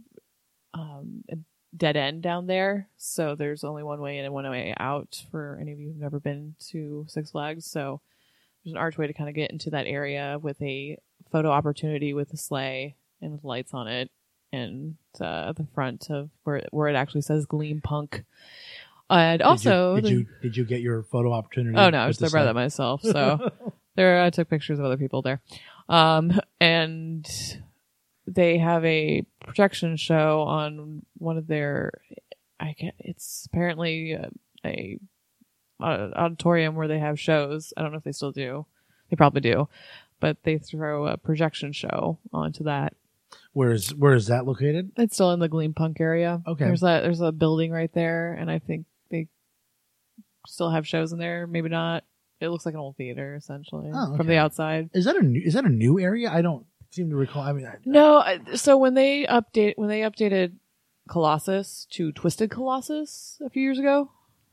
um, a dead end down there, so there's only one way in and one way out for any of you who've never been to Six Flags. So there's an archway to kind of get into that area with a photo opportunity with a sleigh and with lights on it, and uh, the front of where where it actually says Gleam Punk. And also, did you did, the, you did you get your photo opportunity? oh no, I was with the there by sleigh? that myself. So there, I took pictures of other people there, um, and they have a projection show on one of their. I get it's apparently a, a auditorium where they have shows. I don't know if they still do. They probably do. But they throw a projection show onto that. Where is where is that located? It's still in the Gleam Punk area. Okay. There's a there's a building right there, and I think they still have shows in there. Maybe not. It looks like an old theater essentially Oh, okay. from the outside. Is that a new is that a new area? I don't seem to recall. I mean, I, No, I- so when they update when they updated Colossus to Twisted Colossus a few years ago,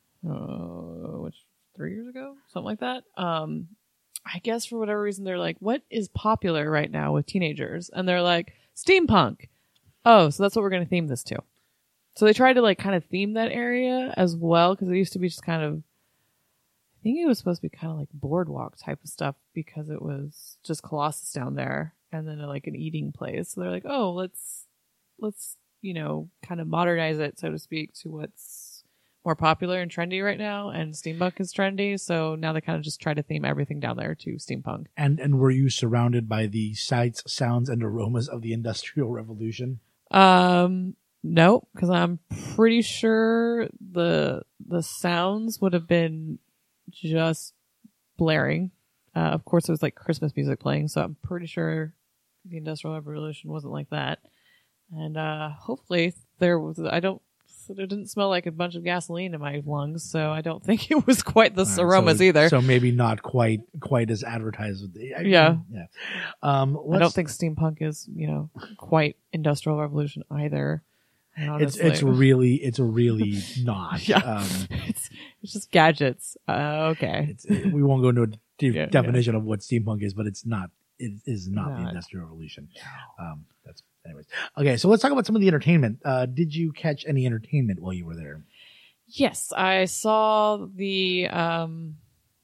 uh, which three years ago, something like that. Um, I guess for whatever reason they're like, what is popular right now with teenagers? And they're like, steampunk. Oh, so that's what we're going to theme this to. So they tried to like kind of theme that area as well, because it used to be just kind of, I think it was supposed to be kind of like boardwalk type of stuff, because it was just Colossus down there and then like an eating place. So they're like, oh, let's let's you know kind of modernize it, so to speak, to what's more popular and trendy right now, and steampunk is trendy, so now they kind of just try to theme everything down there to steampunk. and and were you surrounded by the sights, sounds, and aromas of the Industrial Revolution? Um, no, because I'm pretty sure the the sounds would have been just blaring. Uh, of course, it was like Christmas music playing, so I'm pretty sure the Industrial Revolution wasn't like that. And uh, hopefully there was. I don't. It didn't smell like a bunch of gasoline in my lungs, so I don't think it was quite the All right, aromas so, either. So maybe not quite quite as advertised. With the, I, Yeah. yeah. Um, I don't think steampunk is, you know, quite Industrial Revolution either. it's Honestly. it's really it's really not. Yeah. Um, it's it's just gadgets. Uh, okay. it's, we won't go into de- Yeah, definition of what steampunk is, but it's not. It is not, the Not. Industrial Revolution. Um, that's anyways. Okay, so let's talk about some of the entertainment. Uh, did you catch any entertainment while you were there? Yes, I saw the um,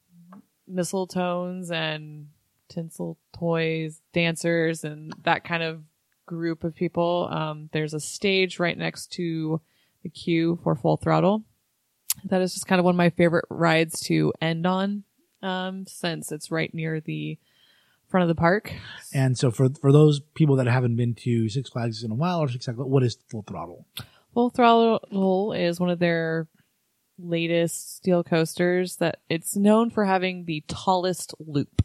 Mistletones and Tinsel Toys dancers and that kind of group of people. Um, there's a stage right next to the queue for Full Throttle. That is just kind of one of my favorite rides to end on, um, since it's right near the front of the park. And so for for those people that haven't been to Six Flags in a while, or Six Flags, what is Full Throttle? Full Throttle is one of their latest steel coasters that it's known for having the tallest loop,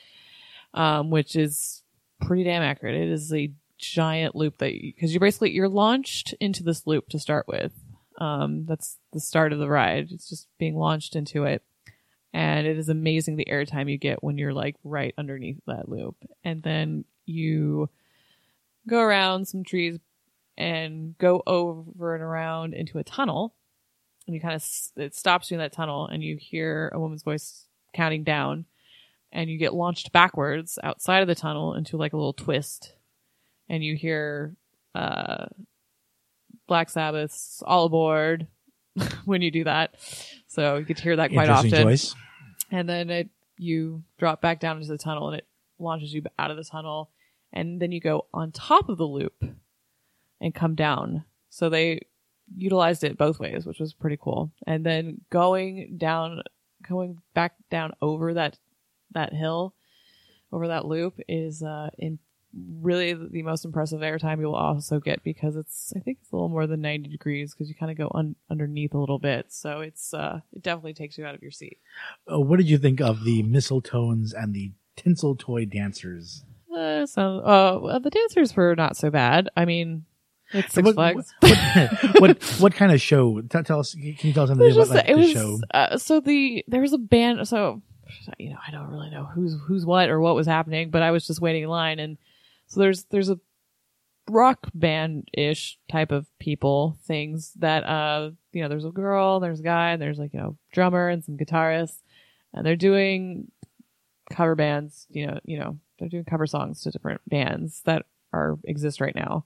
um, which is pretty damn accurate. It is a giant loop that because you, are basically you're launched into this loop to start with. Um, that's the start of the ride. It's just being launched into it. And it is amazing the airtime you get when you're like right underneath that loop. And then you go around some trees and go over and around into a tunnel. And you kind of, it stops you in that tunnel and you hear a woman's voice counting down and you get launched backwards outside of the tunnel into like a little twist. And you hear, uh, Black Sabbath's All Aboard when you do that. So you get to hear that quite Interesting often. choice. And then it, you drop back down into the tunnel and it launches you out of the tunnel. And then you go on top of the loop and come down. So they utilized it both ways, which was pretty cool. And then going down, going back down over that, that hill, over that loop is, uh, in really the most impressive airtime you'll also get because it's, I think it's a little more than ninety degrees because you kind of go un- underneath a little bit. So it's, uh, it definitely takes you out of your seat. Uh, what did you think of the Mistletones and the Tinsel Toy dancers? Uh, so, uh, well, the dancers were not so bad. I mean, it's Six what, Flags. What, what, what kind of show? Tell, tell us, can you tell us something It was about just, like, it the was, show? uh, so the, there was a band, so, you know, I don't really know who's, who's what or what was happening, but I was just waiting in line and so there's, there's a rock band-ish type of people, things that, uh, you know, there's a girl, there's a guy, and there's like, you know, drummer and some guitarists and they're doing cover bands, you know, you know, they're doing cover songs to different bands that are, exist right now.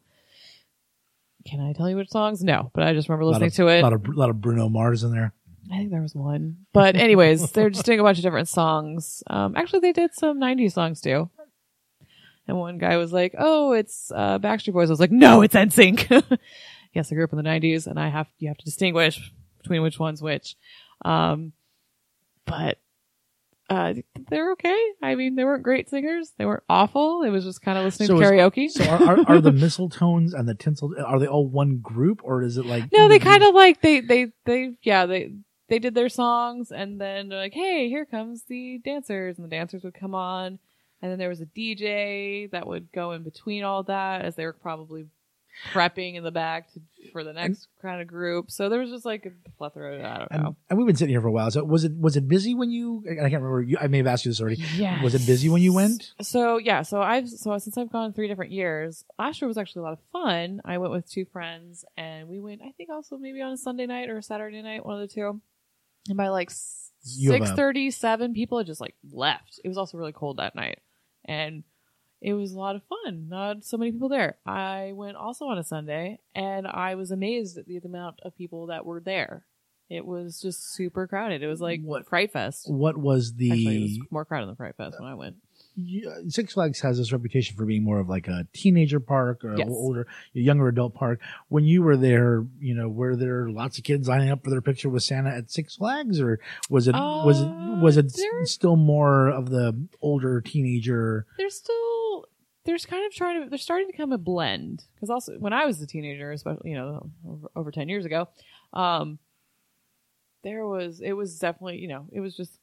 Can I tell you which songs? No, but I just remember listening of, to it. A lot of, lot of Bruno Mars in there. I think there was one. But anyways, they're just doing a bunch of different songs. Um, actually, they did some nineties songs too. And one guy was like, oh, it's uh, Backstreet Boys. I was like, no, it's N Sync. Yes, I grew up in the nineties, and I have you have to distinguish between which one's which. Um, but uh, they're okay. I mean, they weren't great singers. They weren't awful. It was just kind of listening So to is- karaoke. So are, are, are the Mistletones and the Tinsel, are they all one group or is it like? No, they kind of like they they they yeah they they did their songs and then they're like, hey, here comes the dancers, and the dancers would come on, and then there was a D J that would go in between all that as they were probably prepping in the back to, for the next kind of group. So there was just like a plethora. I don't And, know. and we've been sitting here for a while. So was it was it busy when you? I can't remember. You, I may have asked you this already. Yes. Was it busy when you went? So yeah, so I've so since I've gone three different years, last year was actually a lot of fun. I went with two friends and we went, I think also maybe on a Sunday night or a Saturday night, one of the two. And by like You have a- six thirty, seven, people had just like left. It was also really cold that night, and it was a lot of fun. Not so many people there. I went also on a Sunday, and I was amazed at the amount of people that were there. It was just super crowded. It was like What- Fright Fest. What was the? Actually, it was more crowded than Fright Fest when I went. Yeah, Six Flags has this reputation for being more of like a teenager park or Yes. older, younger adult park. When you were there, you know, were there lots of kids lining up for their picture with Santa at Six Flags, or was it was it Uh, was it there- still more of the older teenager? There's still there's kind of trying to they're starting to become a blend, because also when I was a teenager, especially you know over, over ten years ago, um, there was it was definitely you know it was just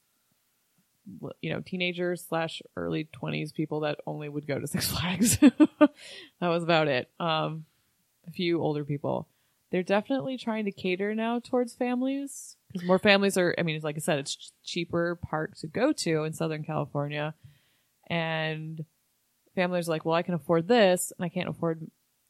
you know teenagers slash early twenties people that only would go to Six Flags. That was about it. Um, a few older people. They're definitely trying to cater now towards families, because more families are. I mean, it's like I said, it's ch- cheaper park to go to in Southern California, and families are like, well, I can afford this and I can't afford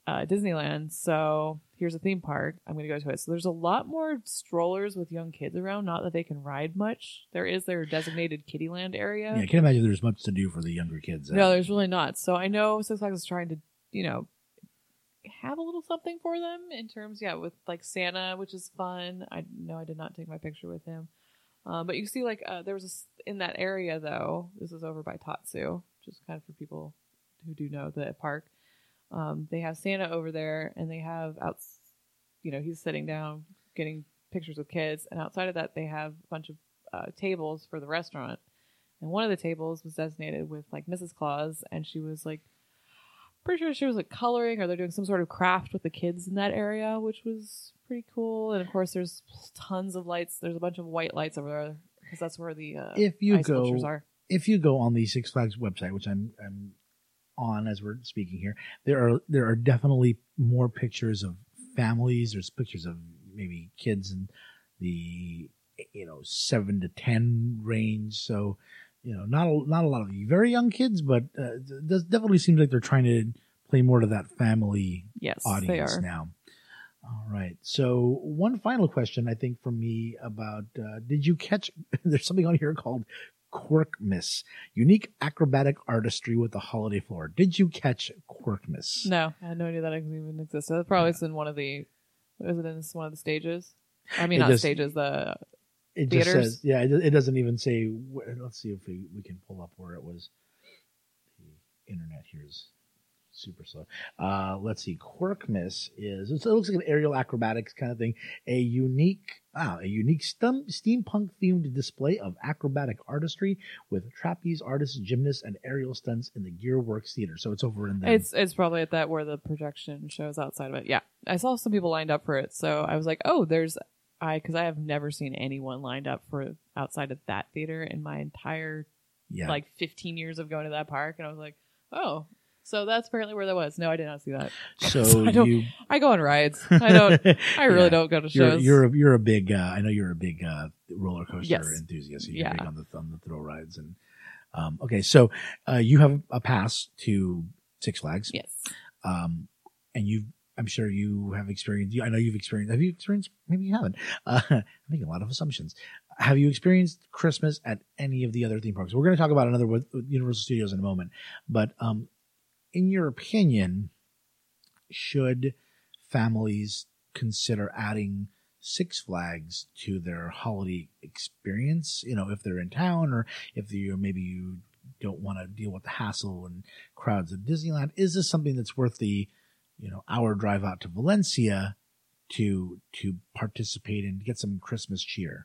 uh, Disneyland. So here's a theme park. I'm going to go to it. So there's a lot more strollers with young kids around. Not that they can ride much. There is their designated Kiddieland area. Yeah, I can't imagine there's much to do for the younger kids. No, there's really not. So I know Six Flags is trying to, you know, have a little something for them in terms, yeah, with like Santa, which is fun. I know I did not take my picture with him. Um, but you see, like, uh, there was a, s- in that area, though, this is over by Tatsu, just kind of for people who do know the park. Um, they have Santa over there, and they have, out, you know, he's sitting down getting pictures with kids. And outside of that, they have a bunch of uh, tables for the restaurant. And one of the tables was designated with, like, Missus Claus, and she was, like, pretty sure she was, like, coloring, or they're doing some sort of craft with the kids in that area, which was pretty cool. And, of course, there's tons of lights. There's a bunch of white lights over there, because that's where the uh, If you ice go- sculptures are. If you go on the Six Flags website, which I'm I'm on as we're speaking here, there are there are definitely more pictures of families. There's pictures of maybe kids in the you know seven to ten range. So you know not a, not a lot of very young kids, but uh, it does definitely seems like they're trying to play more to that family Yes, audience they are. now. All right. So one final question, I think, from me about uh, did you catch? There's something on here called Quirkmas, unique acrobatic artistry with the holiday floor. Did you catch Quirkmas? No, I had no idea that even existed. That probably is in one of the, was it in one of the stages? I mean, It not just- stages, the, It just theaters? says, yeah, it, it doesn't even say. Where, let's see if we, we can pull up where it was. The internet here is super slow. Uh, let's see. Quirkmas is, it looks like an aerial acrobatics kind of thing. A unique, ah, a unique stem, steampunk themed display of acrobatic artistry with trapeze artists, gymnasts, and aerial stunts in the Gearworks Theater. So it's over in the. it's it's probably at that where the projection shows outside of it. Yeah, I saw some people lined up for it, so I was like, oh, there's, I, because I have never seen anyone lined up for outside of that theater in my entire, yeah. like, fifteen years of going to that park, and I was like, oh, so that's apparently where that was. No, I did not see that. So I don't, you. I go on rides. I don't, I really Yeah. don't go to You're shows. you're a, you're a big. Uh, I know you're a big uh, roller coaster Yes. enthusiast. So you're Yeah. big on the on the thrill rides and. Um, okay, so uh, you have a pass to Six Flags. Yes. Um, and you, I'm sure you have experienced. I know you've experienced. Have you experienced? Maybe you haven't. Uh, I'm making a lot of assumptions. Have you experienced Christmas at any of the other theme parks? We're going to talk about another with Universal Studios in a moment, but um, in your opinion, should families consider adding Six Flags to their holiday experience? You know, if they're in town, or if you maybe you don't want to deal with the hassle and crowds at Disneyland. Is this something that's worth the, you know, hour drive out to Valencia to to participate and get some Christmas cheer?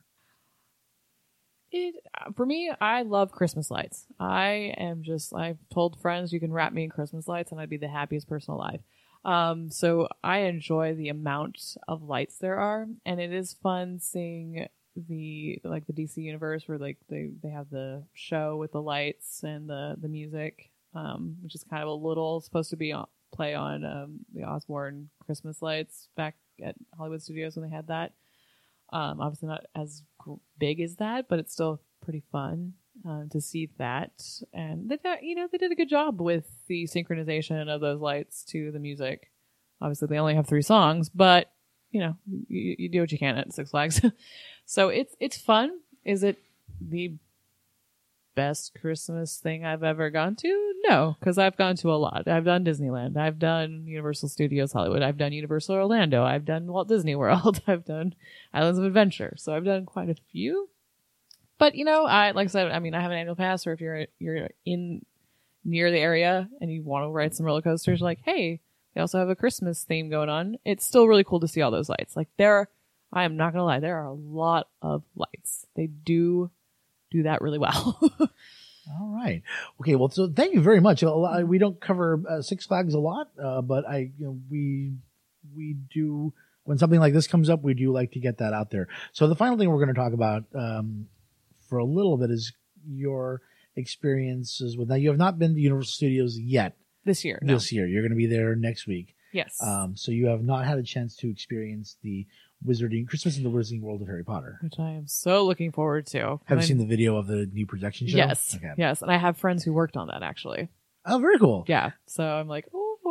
It, for me, I love Christmas lights. I am just, I've told friends you can wrap me in Christmas lights and I'd be the happiest person alive. Um, so I enjoy the amount of lights there are, and it is fun seeing the, like the D C universe where like they, they have the show with the lights and the, the music, um, which is kind of a little supposed to be on, play on, um, the Osborne Christmas lights back at Hollywood Studios when they had that. Um, obviously not as gr- big as that, but it's still pretty fun uh, to see that. And they, did- you know, they did a good job with the synchronization of those lights to the music. Obviously, they only have three songs, but you know, you, you do what you can at Six Flags. So it's it's fun. Is it the best Christmas thing I've ever gone to? No, because I've gone to a lot. I've done Disneyland. I've done Universal Studios Hollywood. I've done Universal Orlando. I've done Walt Disney World. I've done Islands of Adventure. So I've done quite a few. But you know, I like I said, I mean, I have an annual pass. Or if you're you're in near the area and you want to ride some roller coasters, like hey, they also have a Christmas theme going on. It's still really cool to see all those lights. Like there, I am not gonna lie, there are a lot of lights. They do do that really well. All right. Okay. Well, so thank you very much. A lot- We don't cover uh, Six Flags a lot, uh, but I, you know, we, we do, when something like this comes up, we do like to get that out there. So the final thing we're going to talk about, um, for a little bit is your experiences with, now you have not been to Universal Studios yet This year, no. this year. You're going to be there next week. Yes. Um, so you have not had a chance to experience the Wizarding, Christmas in the Wizarding World of Harry Potter. Which I am so looking forward to. Have you I'm- seen the video of the new projection show? Yes. Okay. Yes. And I have friends who worked on that actually. Oh, very cool. Yeah. So I'm like, oh,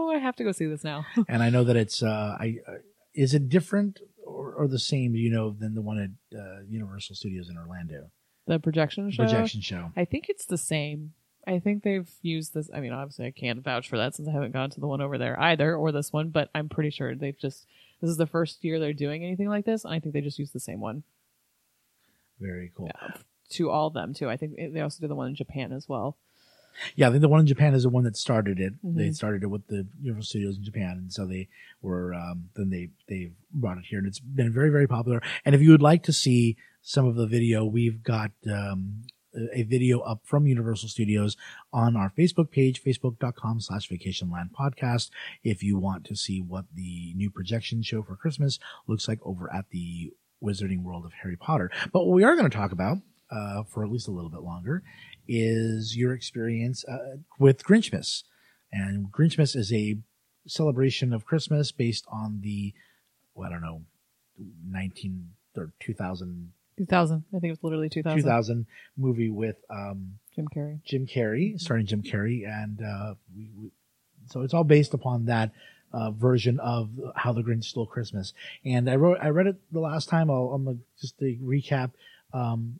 oh, I have to go see this now. And I know that it's, uh, I, uh, is it different or, or the same, you know, than the one at uh, Universal Studios in Orlando? The projection show? Projection show. I think it's the same. I think they've used this. I mean, obviously I can't vouch for that since I haven't gone to the one over there either, or this one, but I'm pretty sure they've just, this is the first year they're doing anything like this. And I think they just used the same one. Very cool. Yeah, to all of them too. I think they also did the one in Japan as well. Yeah, I think the one in Japan is the one that started it. Mm-hmm. They started it with the Universal Studios in Japan, and so they were um, then they they brought it here, and it's been very very popular. And if you would like to see some of the video, we've got um, a video up from Universal Studios on our Facebook page, facebook dot com slash vacationland podcast. If you want to see what the new projection show for Christmas looks like over at the Wizarding World of Harry Potter. But what we are going to talk about uh, for at least a little bit longer is your experience uh, with Grinchmas. And Grinchmas is a celebration of Christmas based on the, well, I don't know, nineteen or two thousand, two thousand. I think it was literally two thousand. two thousand movie with um, Jim Carrey. Jim Carrey, starring Jim Carrey. And uh, we, we, so it's all based upon that uh, version of How the Grinch Stole Christmas. And I wrote, I read it the last time. I'll, I'm gonna just to recap. Um,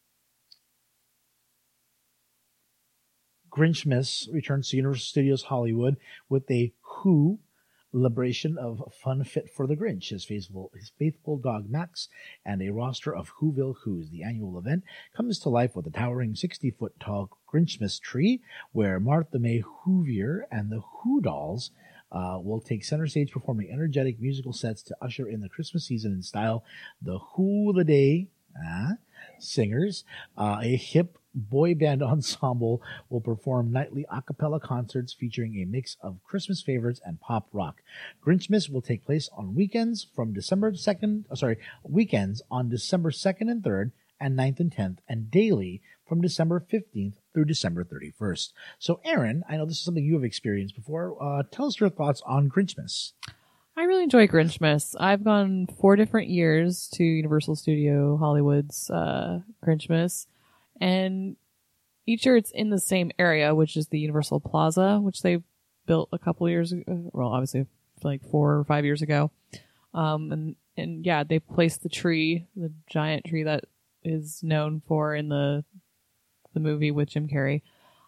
Grinchmas returns to Universal Studios Hollywood with a Who celebration of fun fit for the Grinch, his faithful, his faithful dog Max, and a roster of Whoville Who's. The annual event comes to life with a towering sixty-foot tall Grinchmas tree, where Martha May Whovier and the Who Dolls uh, will take center stage, performing energetic musical sets to usher in the Christmas season in style. The Who the Day uh, singers, uh, a hip boy band ensemble, will perform nightly a cappella concerts featuring a mix of Christmas favorites and pop rock. Grinchmas will take place on weekends from December second, oh, sorry, weekends on December second and third and ninth and tenth, and daily from December fifteenth through December thirty-first. So, Aaron, I know this is something you have experienced before. Uh, tell us your thoughts on Grinchmas. I really enjoy Grinchmas. I've gone four different years to Universal Studio Hollywood's uh, Grinchmas. And each year it's in the same area, which is the Universal Plaza, which they built a couple years ago. Well, obviously like four or five years ago. Um, and, and yeah, they placed the tree, the giant tree that is known for in the, the movie with Jim Carrey.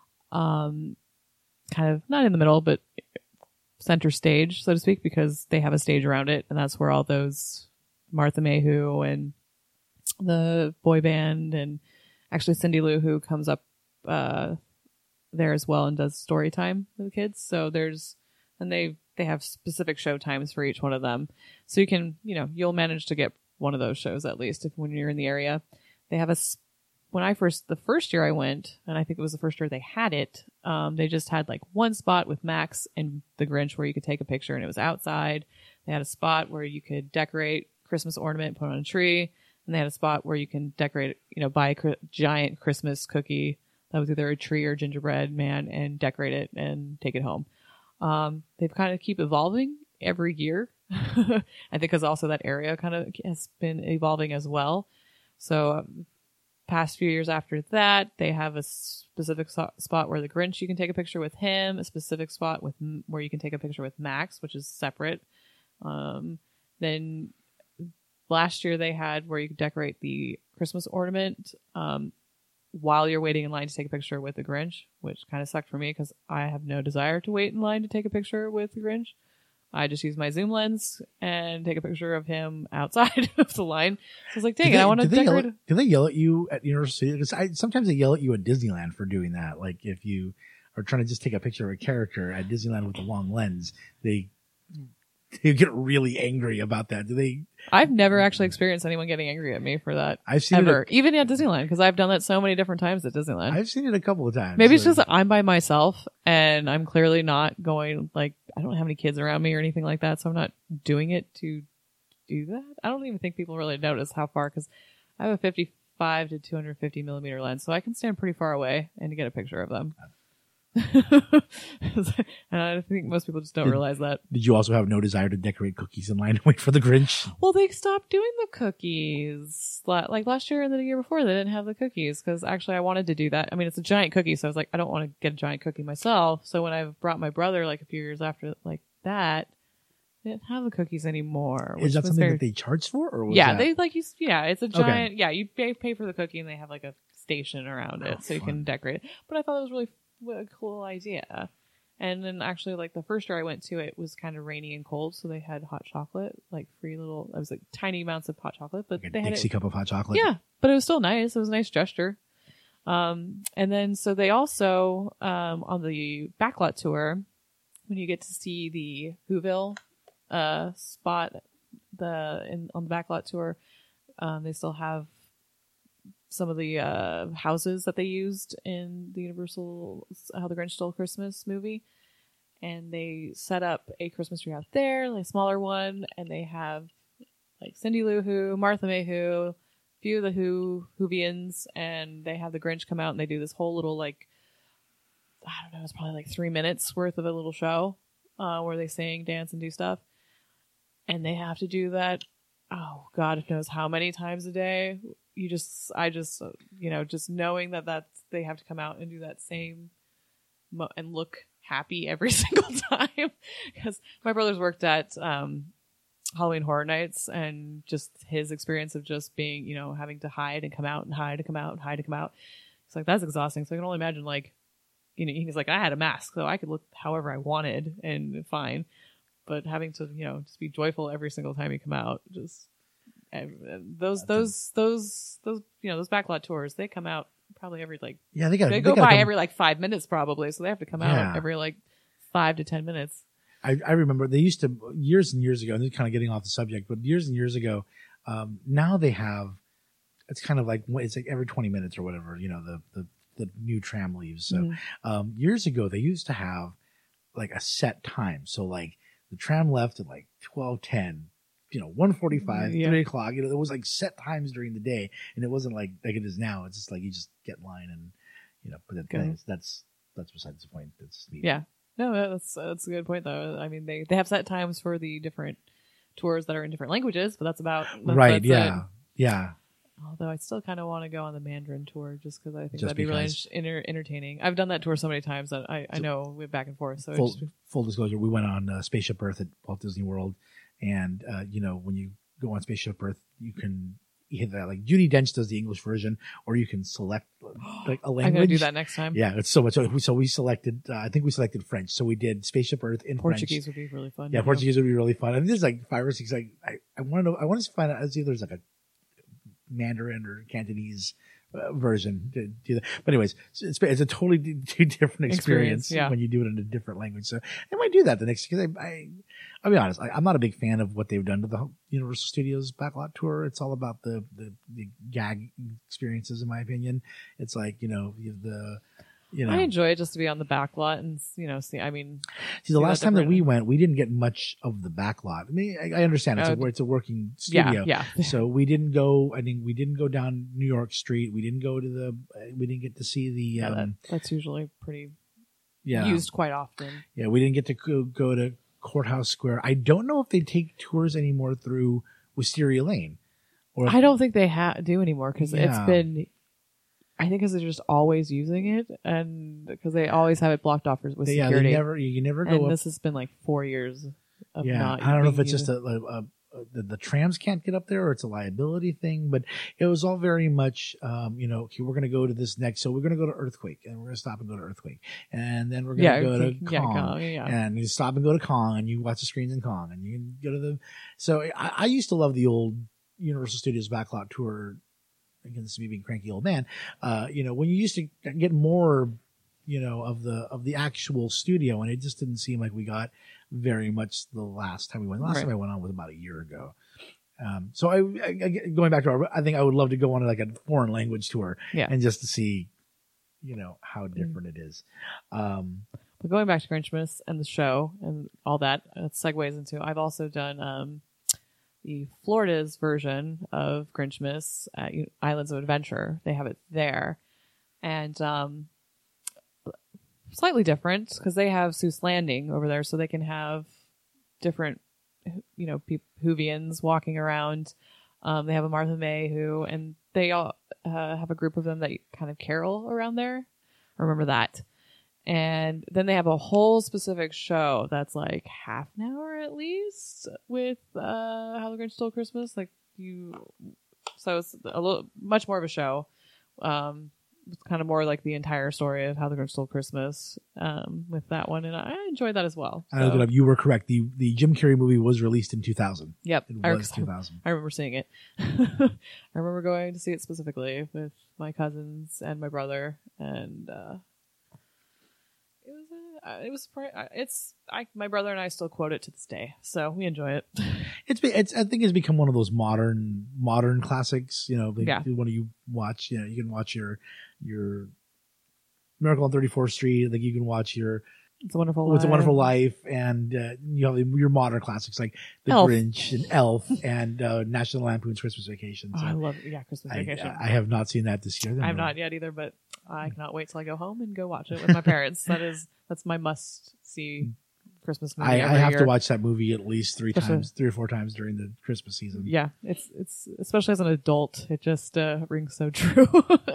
Um, kind of not in the middle, but center stage, so to speak, because they have a stage around it. And that's where all those Martha May Who and the boy band and actually Cindy Lou Who comes up uh, there as well and does story time with the kids. So there's, and they, they have specific show times for each one of them. So you can, you know, you'll manage to get one of those shows at least if when you're in the area. They have a, when I first, the first year I went, and I think it was the first year they had it, um, they just had like one spot with Max and the Grinch where you could take a picture, and it was outside. They had a spot where you could decorate Christmas ornament, put on a tree. And they had a spot where you can decorate, you know, buy a cr- giant Christmas cookie that was either a tree or gingerbread man and decorate it and take it home. Um, they've kind of keep evolving every year. I think because also that area kind of has been evolving as well. So um, past few years after that, they have a specific so- spot where the Grinch, you can take a picture with him, a specific spot with m- where you can take a picture with Max, which is separate. Um, then last year they had where you could decorate the Christmas ornament um, while you're waiting in line to take a picture with the Grinch, which kind of sucked for me because I have no desire to wait in line to take a picture with the Grinch. I just use my zoom lens and take a picture of him outside of the line. So I was like, dang it, I want to decorate. Yell, do they yell at you at Universal Studios? Because I, sometimes they yell at you at Disneyland for doing that. Like if you are trying to just take a picture of a character at Disneyland with a long lens, they they get really angry about that. Do they? I've never actually experienced anyone getting angry at me for that. I've seen ever, it a, even at Disneyland, because I've done that so many different times at Disneyland. I've seen it a couple of times. Maybe it's so. just that I'm by myself and I'm clearly not going, like, I don't have any kids around me or anything like that, so I'm not doing it to do that. I don't even think people really notice how far, because I have a fifty-five to two hundred fifty millimeter lens, so I can stand pretty far away and get a picture of them. And I think most people just don't Did- realize that. Did you also have no desire to decorate cookies in line to wait for the Grinch? Well, they stopped doing the cookies. La- Like last year and the year before, they didn't have the cookies because actually I wanted to do that. I mean, it's a giant cookie, so I was like, I don't want to get a giant cookie myself. So when I brought my brother like a few years after like that, they didn't have the cookies anymore. Is which that was something very- that they charge for? Or was yeah, that... they like you. Yeah, it's a giant. Yeah, you pay, pay for the cookie, and they have like a station around it, Oh, so you fun. can decorate it. But I thought it was really f- a cool idea. And then actually, like the first year I went to, it was kind of rainy and cold, so they had hot chocolate, like free little. I was like tiny amounts of hot chocolate, but like a they had Dixie it. cup of hot chocolate? Yeah, but it was still nice. It was a nice gesture. Um, and then so they also um on the backlot tour, when you get to see the Whoville uh spot the in on the backlot tour, um, they still have some of the uh houses that they used in the Universal How the Grinch Stole Christmas movie, and they set up a Christmas tree out there, like a smaller one, and they have like Cindy Lou Who, Martha May Who, few of the Who Whovians, and they have the Grinch come out and they do this whole little like I don't know, it's probably like three minutes worth of a little show uh, where they sing, dance, and do stuff, and they have to do that. Oh God knows how many times a day. You just, I just, uh, you know, just knowing that that's they have to come out and do that same mo- and look happy every single time, because my brother's worked at um, Halloween Horror Nights, and just his experience of just being, you know, having to hide and come out and hide to come out and hide to come out. It's like that's exhausting. So I can only imagine, like, you know, he's like, I had a mask, so I could look however I wanted and fine, but having to, you know, just be joyful every single time you come out, just. And those That's those those those you know those backlot tours, they come out probably every like Yeah, they got they they go gotta by come- every like five minutes probably, so they have to come Yeah. out every like five to ten minutes. I, I remember they used to years and years ago, and this is kind of getting off the subject, but years and years ago, um, now they have, it's kind of like, it's like every twenty minutes or whatever, you know, the, the, the new tram leaves. So, Mhm. um, years ago, they used to have like a set time. So like the tram left at like twelve ten, you know, one forty-five, Yeah. three o'clock, you know, there was like set times during the day, and it wasn't like, like it is now. It's just like, you just get in line and, you know, but that, Go. that's, that's, that's besides the point. That's neat. Yeah, no, that's that's a good point though. I mean, they they have set times for the different tours that are in different languages, but that's about that's, Right. that's yeah. it. Yeah. Although I still kind of want to go on the Mandarin tour just because I think Just that'd be really because. enter- entertaining. I've done that tour so many times that I, I So- know we're back and forth. So full, it just, full disclosure, we went on uh, Spaceship Earth at Walt Disney World, and uh, you know, when you go on Spaceship Earth, you can either like Judi Dench does the English version, or you can select like a language. I'm gonna do that next time. Yeah, it's so much. So we, so we selected. Uh, I think we selected French. So we did Spaceship Earth in Portuguese French. would be really fun. Yeah, to do. Portuguese would be really fun. I think there's like five or six. Like I, I want to know. I want to find out. See if there's like a Mandarin or Cantonese uh, version to do that. But anyways, it's, it's a totally d- d- different experience, Experience, yeah. when you do it in a different language. So I might do that the next, because I, I, I'll be honest, I, I'm not a big fan of what they've done to the Universal Studios backlot tour. It's all about the, the, the gag experiences, in my opinion. It's like, you know, you have the, you know, I enjoy it just to be on the back lot and, you know, see, I mean, see, the see last that time that we different- went, we didn't get much of the backlot. I mean, I, I understand it's, Uh, a, it's a working studio. yeah, yeah. So we didn't go. I think we didn't go down New York Street. We didn't go to the. We didn't get to see the. Yeah, that, Um, that's usually pretty yeah, used quite often. yeah. We didn't get to go, go to Courthouse Square. I don't know if they take tours anymore through Wisteria Lane. Or if- I don't think they ha- do anymore because Yeah. it's been, I think because they're just always using it and because they always have it blocked off with They, yeah, security. they never. You can never go and up. this has been like four years of Yeah, not. I don't know if being it's just used. a, a, a, a the, the trams can't get up there, or it's a liability thing. But it was all very much, um, you know, okay, we're going to go to this next. So we're going to go to Earthquake, and we're going to stop and go to Earthquake, and then we're going yeah, to go to yeah, Kong, Kong, yeah. and you stop and go to Kong, and you watch the screens in Kong, and you can go to the. So I, I used to love the old Universal Studios backlot tour. Again, this is me being cranky old man. Uh, you know, when you used to get more, you know, of the of the actual studio, and it just didn't seem like we got very much the last time we went. The last Right. time I went on was about a year ago. Um, so I, I, I- going back to our, I think I would love to go on like a foreign language tour, Yeah. and just to see, you know, how different it is. Um, But going back to Grinchmas and the show and all that, it segues into. I've also done um, the Florida's version of Grinchmas at Islands of Adventure. They have it there, and um, slightly different because they have Seuss Landing over there, so they can have different, you know, pe- Whovians walking around. Um, they have a Martha May who, and they all uh, have a group of them that kind of carol around there. I remember that. And then they have a whole specific show that's like half an hour at least with uh, How the Grinch Stole Christmas. Like you, so it's a little much more of a show. Um, it's kind of more like the entire story of How the Grinch Stole Christmas um, with that one, and I enjoyed that as well. I looked it So, up. You were correct. The the Jim Carrey movie was released in two thousand. yep, It I, was two thousand. I remember seeing it. I remember going to see it specifically with my cousins and my brother, and uh, it was uh, it was pr- it's I my brother and I still quote it to this day, so we enjoy it. It's, be- it's I think it's become one of those modern modern classics. You know, like Yeah. when you watch, you know, you can watch your your Miracle on thirty-fourth Street. Like you can watch your It's a Wonderful What's a Life. Wonderful Life, and uh, you have your modern classics like The Elf. Grinch and Elf and uh, National Lampoon's Christmas Vacation. Oh, So I love it. Yeah, Christmas I, Vacation. I have not seen that this year. I have not yet either, but I cannot wait till I go home and go watch it with my parents. That is that's my must see Christmas movie. I, I every have year. to watch that movie at least three Especially- times, three or four times during the Christmas season. Yeah, it's it's especially as an adult, it just uh, rings so true.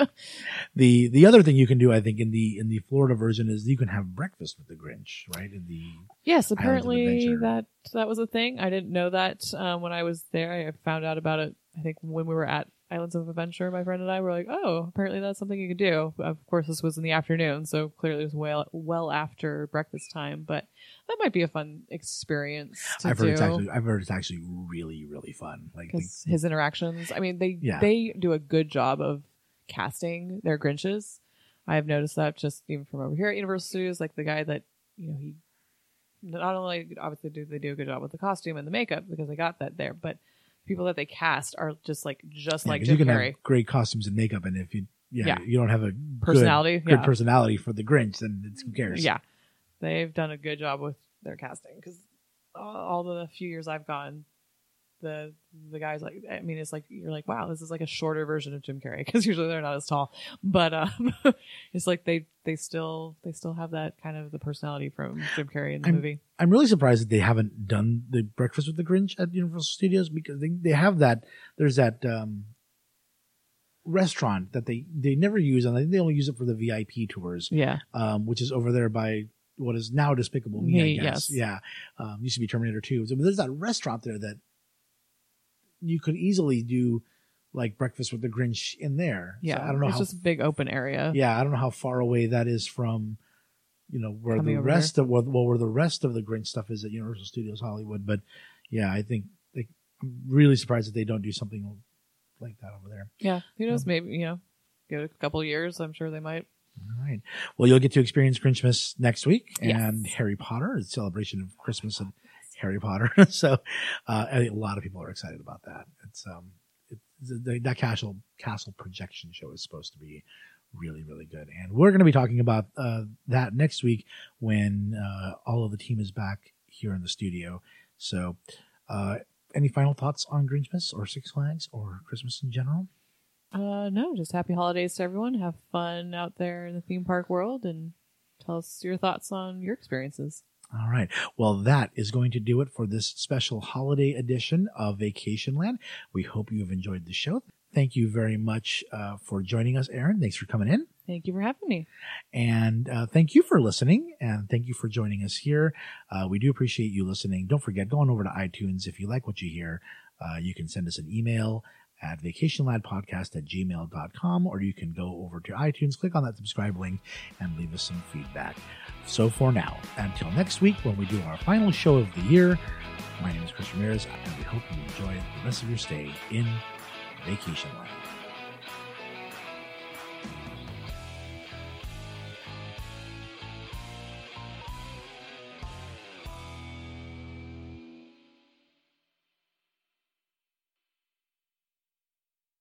The the other thing you can do, I think, in the in the Florida version is you can have breakfast with the Grinch, right? In the Yes, apparently Adventure. that that was a thing. I didn't know that um, when I was there. I found out about it. I think when we were at Islands of Adventure, my friend and I were like, "Oh, apparently that's something you could do." Of course, this was in the afternoon, so clearly it was well well after breakfast time. But that might be a fun experience to I've heard do. it's actually I've heard it's actually really really fun. Like the- Because his interactions, I mean, they Yeah. they do a good job of casting their Grinches. I have noticed that just even from over here at Universal Studios, like the guy that, you know, he not only obviously do they do a good job with the costume and the makeup because they got that there, but people that they cast are just like just yeah, like 'cause Jim you can Carrey. have great costumes and makeup, and if you yeah, Yeah. you don't have a good- Personality, good, yeah. personality for the Grinch, then it's, who cares? Yeah, they've done a good job with their casting because all, all the few years I've gone, the the guys like I mean it's like you're like wow this is like a shorter version of Jim Carrey because usually they're not as tall, but um, it's like they they still they still have that kind of the personality from Jim Carrey in the I'm- movie. I'm really surprised that they haven't done the Breakfast with the Grinch at Universal Studios because they, they have that. There's that um, restaurant that they, they never use, and they, they only use it for the V I P tours, Yeah, um, which is over there by what is now Despicable Me, Me, I guess. yes. Yeah. Um, used to be Terminator two. So, but there's that restaurant there that you could easily do like Breakfast with the Grinch in there. So yeah. I don't know it's how just a big open area. yeah, I don't know how far away that is from, you know, where Coming the over rest of well, well, where the rest of the Grinch stuff is at Universal Studios Hollywood. But yeah, I think they, I'm really surprised that they don't do something like that over there. Yeah, who knows? Maybe you know, give it a couple of years. I'm sure they might. All right. Well, you'll get to experience Grinchmas next week Yes. and Harry Potter, a celebration of Christmas and Harry Potter. so uh, I think a lot of people are excited about that. It's um, it, the, that castle castle projection show is supposed to be really, really good. And we're going to be talking about uh, that next week when uh, all of the team is back here in the studio. So uh, any final thoughts on Grinchmas or Six Flags or Christmas in general? Uh, no, just happy holidays to everyone. Have fun out there in the theme park world, and tell us your thoughts on your experiences. All right. Well, that is going to do it for this special holiday edition of Vacation Land. We hope you have enjoyed the show. Thank you very much uh, for joining us, Erin. Thanks for coming in. Thank you for having me. And uh, thank you for listening. And thank you for joining us here. Uh, we do appreciate you listening. Don't forget, go on over to iTunes. If you like what you hear, uh, you can send us an email at vacationlandpodcast at gmail dot com, or you can go over to iTunes, click on that subscribe link, and leave us some feedback. So for now, until next week when we do our final show of the year, my name is Chris Ramirez, and we hope you enjoy the rest of your stay in Vacation Land.